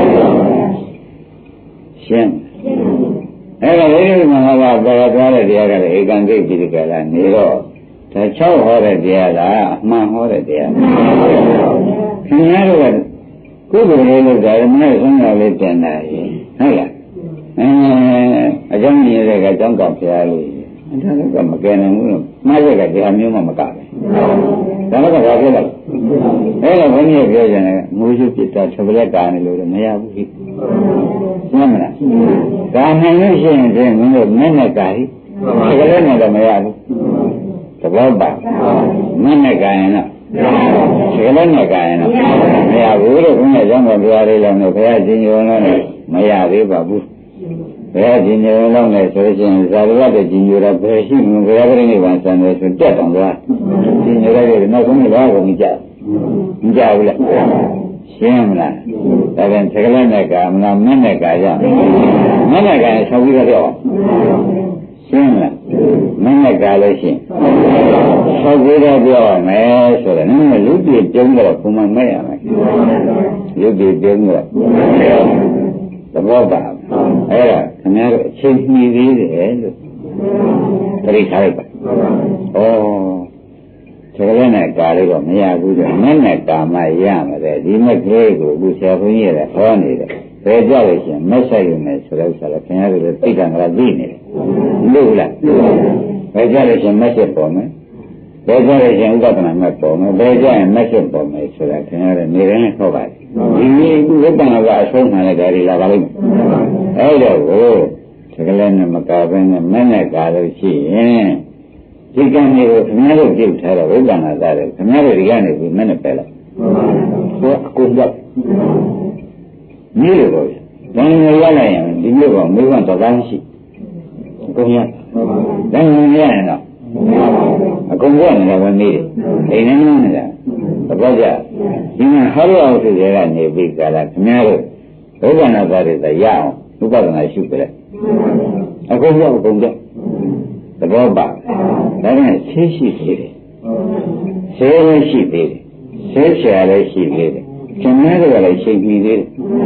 ရှင်းအဲ့ဒါလေးကမှကပေါ်သွားတဲ့တရားကလည်းဧကံသိပိဋကလာနေတော့ဒါ6ဟောတဲ့တရားလားအမှန်ဟောတဲ့တရားခင်ဗျားတို့ကကုသိုလ်လေးလို့ဒါရမနဲ့ဆုံးတာလေးတင်တာဟုတ်လားအကြောင်းရတဲ့ကအကြောင်းကောက်ဖျားလေးဒါလည်းကမကယ်နိုင်ဘူးလို့မှားရတဲ့တရားမျိုးမှမကပဲဒါတော့ဘာဖြစ်လဲအဲ့တော့ဘုန်းကြီးပြောကြတယ်ငိုးရှုပြစ်တာသဘလက်ကာနေလို့မရဘူးဖြစ်မှန်မလားဒါနိုင်လို့ရှိရင်ဖြင့်မင်းတို့မဲ့နဲ့ကာဟိသဘလက်နဲ့တော့မရဘူးသဘောပါမဲ့နဲ့ကာရင်တော့သဘလက်နဲ့ကာရင်တော့မရဘူးလို့ဘုန်းကြီးကျောင်းတော်ဘုရားလေးလည်းဘုရားရှင်ညောင်းလည်းမရသေးပါဘူးဘယ်ဒီညောင်းလုံးလဲဆိုရင်ဇာဝတ္တကြီးညိုတာဘယ်ရှိမှဘယ်ပြိဋိဘံဆံတယ်ဆိုတက်တောင်သွားဒီညိုတဲ့နောက်ဆုံးတော့ဘုံကြမကြဘူးလားရှင်းမလားဒါပြန်သကလည်းနဲ့ကာမလားမင်းနဲ့ကာရမင်းနဲ့ကာရင်ဆောက်ပြီးတော့ရှင်းမလားမင်းနဲ့ကာလို့ရှိရင်ဆောက်ပြီးတော့ပြောရမယ်ဆိုတော့နည်းနည်းလူပြည့်ပြုံးတော့ဘုံမမဲ့ရမယ်လူပြည့်ပြုံးတော့သဘောပါအဲ့ဒါခင်ဗျားတို့အချိန်မှီသေးတယ်လို့ပြိထားလိုက်ပါဩဒါလည်းနဲ့ကာလေးတော့မရဘူးတဲ့မင်းနဲ့ကာမရမယ်ဒီမဲ့ကလေးကိုအခုဆရာဘုန်းကြီးရဲ့ဟောနေတယ်ဘယ်ကြလို့ရှိရင်မက်ဆက်ယူမယ်ဆိုတော့ဆိုတော့ခင်ဗျားတို့လည်းသိတာကလည်းသိနေတယ်လို့လားဘယ်ကြလို့ရှိရင်မက်ဆက်ပေါ်မယ်ဘယ်ကြလို့ရှိရင်ဥပဒနာမဲ့ပေါ်မယ်ဘယ်ကြရင်မက်ဆက်ပေါ်မယ်ဆိုတာခင်ဗျားတို့နေတိုင်းနဲ့ဟောပါတယ်ဒီနေ့ဥပဒနာကအဆုံးမှလည်းဒါတွေလာပါလိမ့်မယ်အဲ့တော့ကိုတကယ်လည်းမကားပဲနဲ့မနဲ့ကားလို့ရှိရင်ဒီကံတွေကိုခင်ဗျားတို့ပြုတ်ထားတော့ဝိပ္ပန္နသားတယ်ခင်ဗျားတို့ဒီကနေပြီးမနဲ့ပဲလိုက်ဟောအကုန်တော့မြေလို့ပေါ့ဘယ်လိုရလိုက်ရင်ဒီမျိုးကမိဘတော်သားရှိအကုန်ရဒါမှမရရင်တော့အကုန်ရနေတယ်ဝနေတယ်အိမ်နဲ့နေတာဘာကြဒီမှာဟောရအောင်ဆိုကြကနေပြီးကြလားခင်ဗျားတို့ဝိပ္ပန္နသားတွေရအောင်ဥပဒနာရှုကြတယ်အကုန်ရအကုန်ရသဘောပါဒါနဲ့ဆေးရှိသေးတယ်ဆေးလည်းရှိသေးတယ်ဆေးဆရာလည်းရှိသေးတယ်ခင်ဗျားတို့ကလည်းရှိပြီးသေးတယ်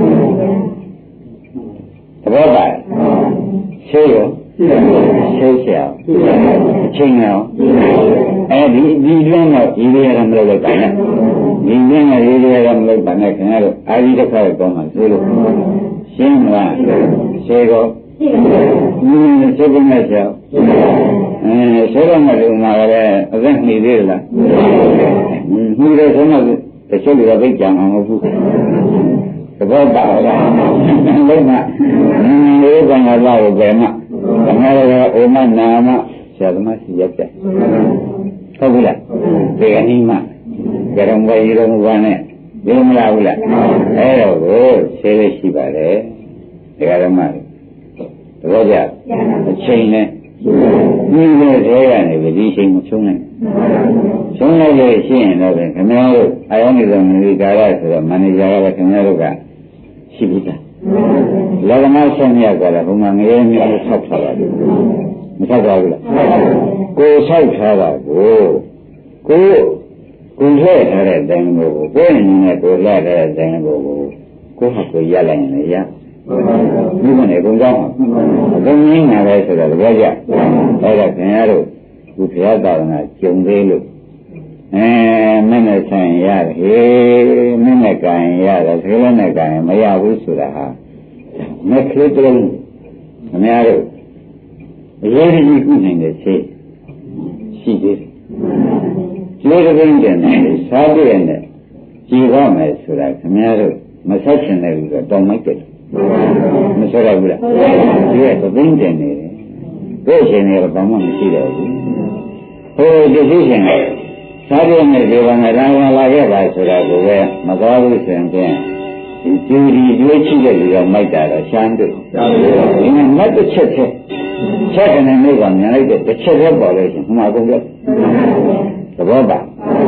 သဘောပါဆေးရောဆေးဆရာအချိန်ရောဒီလမ်းတော့ဒီလိုရမလို့လိုက်ပါနဲ့ဒီလမ်းကဒီလိုရမလို့ပါနဲ့ခင်ဗျားတို့အာရိဒခရဲ့ကောင်းမှသိလို့ရှင်းမလားဆေးရောဆေးပုံနဲ့ဆရာဆေးရမယ်လို့မှာလည်းအသက်နှီးသေးလားနှီးတယ်ဆိုတော့တချို့တွေကသိကြမှာမဟုတ်ဘူးသဘောပါလားလုံးမလေးကငါလာကိုပဲမှငါလည်းအိုမနာမဆရာသမားစီရက်တယ်ဟုတ်ပြီလားဒီကနေ့မှကြရုံပဲရုံဘာနဲ့ဒီမလားဘူးလားအဲ့တော့ကိုဆေးလေးရှိပါတယ်ဒီကရမသဘောကျအချိန်နဲ့ဒီလိုသေးရနေပြီဒီအချိန်မချုံးနိုင်ချုံးလိုက်လို့ရှိရင်တော့ခင်ဗျားတို့အာယောနိသမဏိကာရဆိုတော့မန်နေဂျာကလည်းခင်ဗျားတို့ကရှိပြီသားလောကမှာဆက်မြတ်ကြတယ်ဘုံမှာငရဲမျိုးဆောက်ထားတာမဆောက်ပါဘူးလားကိုဆောက်ထားတာကိုလှည့်ထားတဲ့တိုင်ကိုကိုယ်အနေနဲ့ကိုလှည့်ထားတဲ့တိုင်ကိုဟာကိုရလိုက်ရင်လည်းရဒီမနဲ့အကုန်ကြောင်းအကုန်ရင်းလာတယ်ဆိုတော့တကယ်ကြအဲ့ဒါခင်ဗျားတို့ခုဘုရားသာသနာကျုံသေးလို့မင်းနဲ့ဆိုင်ရတယ်မင်းနဲ့ကံရတယ်ဒီလိုနဲ့ကံမရဘူးဆိုတာဟာမက်ကလေးတုံးခင်ဗျားတို့အရေးကြီးခုနိုင်တဲ့ရှိသေးတယ်ကျေးဇူးတင်တယ်စားပြည့်နဲ့ကြည်ပါမယ်ဆိုတာခင်ဗျားတို့မဆက်ချင်တဲ့လူတော့တောင်းလိုက်တယ်မဆက်ရဘူးလားဒီကသိင်းတင်နေတယ်ကိုယ်ရှင်တွေကဘာမှမရှိတော့ဘူးဟိုဒီရှိရှင်ကစားပြည့်နဲ့ဒီဘာနဲ့လာခဲ့ပါဆိုတာကိုပဲမသွားဘူးဆိုရင်ဖြင့်ဒီကျူဒီရွေးချိတဲ့လူရောမိုက်တာတော့ရှမ်းတို့ဒီမှာမတ်တစ်ချက်ချက်ကနေမိကမြန်လိုက်တဲ့တစ်ချက်ပဲပေါ်လို့ရှင်ဟိုမှာအကုန်ပြသဘောပါ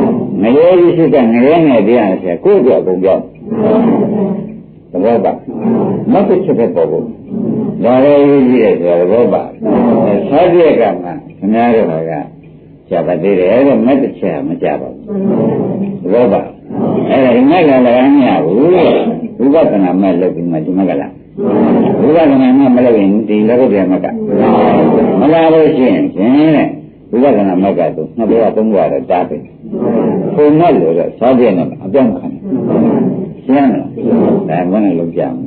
ငရဲကြီးရှိတဲ့ငရဲနဲ့တရားဆရာကိုယ့်ကြောက်ကုန်ကြောက်သဘောပါမတ်ချက်ပဲပေါ်ဖို့ဒါလည်းကြီးတယ်ဆိုတော့သဘောပါစားပြက်ကမှခင်ဗျားတို့ကကြာပါသေးတယ်တဲ့မတ်ချက်မကြပါဘူးသဘောပါအဲ့ဒါဒီမက်ကလည်းမရဘူးဝိပဿနာမဲ့လုပ်ပြီးမှဒီမက်ကလားဝိပဿနာမဲ့မလုပ်ရင်ဒီလောကုတ္တရာမက်ကမလာလို့ရှိရင်ဖြင့်တဲ့ဝိပဿနာမက်ကဆိုနှစ်ဘက်သုံးဘက်တော့တားပြီပုံမဲ့လို့တော့စားပြက်နေအပြောင်းခံရှင်းလားဒါဘယ်နဲ့လုပ်ကြမ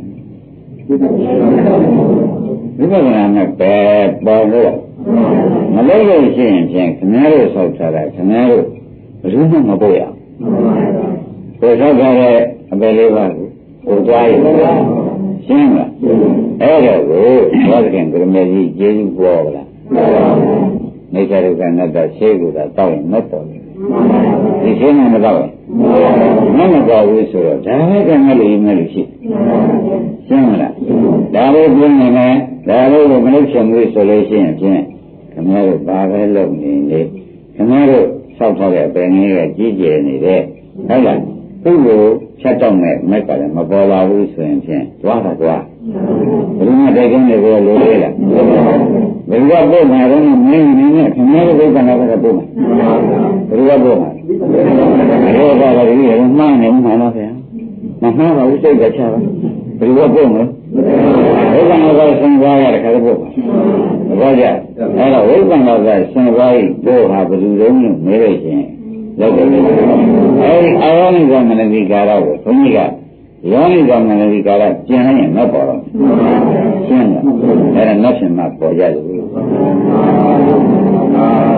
လဲဝိပဿနာမဲ့ပဲပေါ်လို့မလုပ်လို့ရှိရင်ဖြင့်ခင်ဗျားတို့ဆောက်ထားတာခင်ဗျားတို့ဘယ်သူမှမပို့ရကိုယ်ဆောက်ထားတဲ့အပယ်လေးပါးကိုသွားရရှင်းလားအဲ့ဒါကိုဘောဓခင်ကရမေကြီးကျေးဇူးပေါ်လားနေကြရုပ်ကနတ်တော်ရှေးကူတာတောက်ရင်မတော်ဘူးဒီရှင်းမတော့မတော်ဘူးဆိုတော့ဒါပဲကငါလေးမလို့ရှိရှင်းမလားဒါလေးပြင်းနေမယ်ဒါလေးကိုမလုပ်ချင်ဘူးဆိုလို့ရှိရင်ဖြင့်ခင်ဗျားတို့ဘာပဲလုပ်နေလေခင်ဗျားတို့ဆောက်ထားတဲ့ပင်ကြီးကကြီးကျယ်နေတဲ့ဟုတ်လားသူ့ကိုဖြတ်တော့မဲ့မက်ကလည်းမပေါ်လာဘူးဆိုရင်ဖြင့်သွားတာသွားဘယ်မှာတိုက်ကနေကိုလိုသေးလားဘယ်ကပို့မှာတော့မင်းနေနဲ့ခင်ဗျားတို့ကလည်းပို့မှာဘယ်ကပို့မှာရောပါပါကြီးရမှန်းနေမှာလားဗျာမမှားပါဘူးစိတ်ကချပါဘယ်ကပို့မလဲဝိပဿနာကစဉ်းစားရတဲ့ခါတော့ပို့မှာဘာကြအဲ့တော့ဝိပဿနာကစဉ်းစားပြီးပို့ဟာဘယ်လိုလုံးလို့မေးလို့ရှိရင်လောက်တယ်အဲဒီအာယောနိကမနတိကာရကိုဘုန်းကြီးကယောနိကမနတိကာရကျင်လိုက်ရင်မပေါ်တော့ရှင်းလားအဲ့ဒါနောက်ရှင်မှပေါ်ရတယ်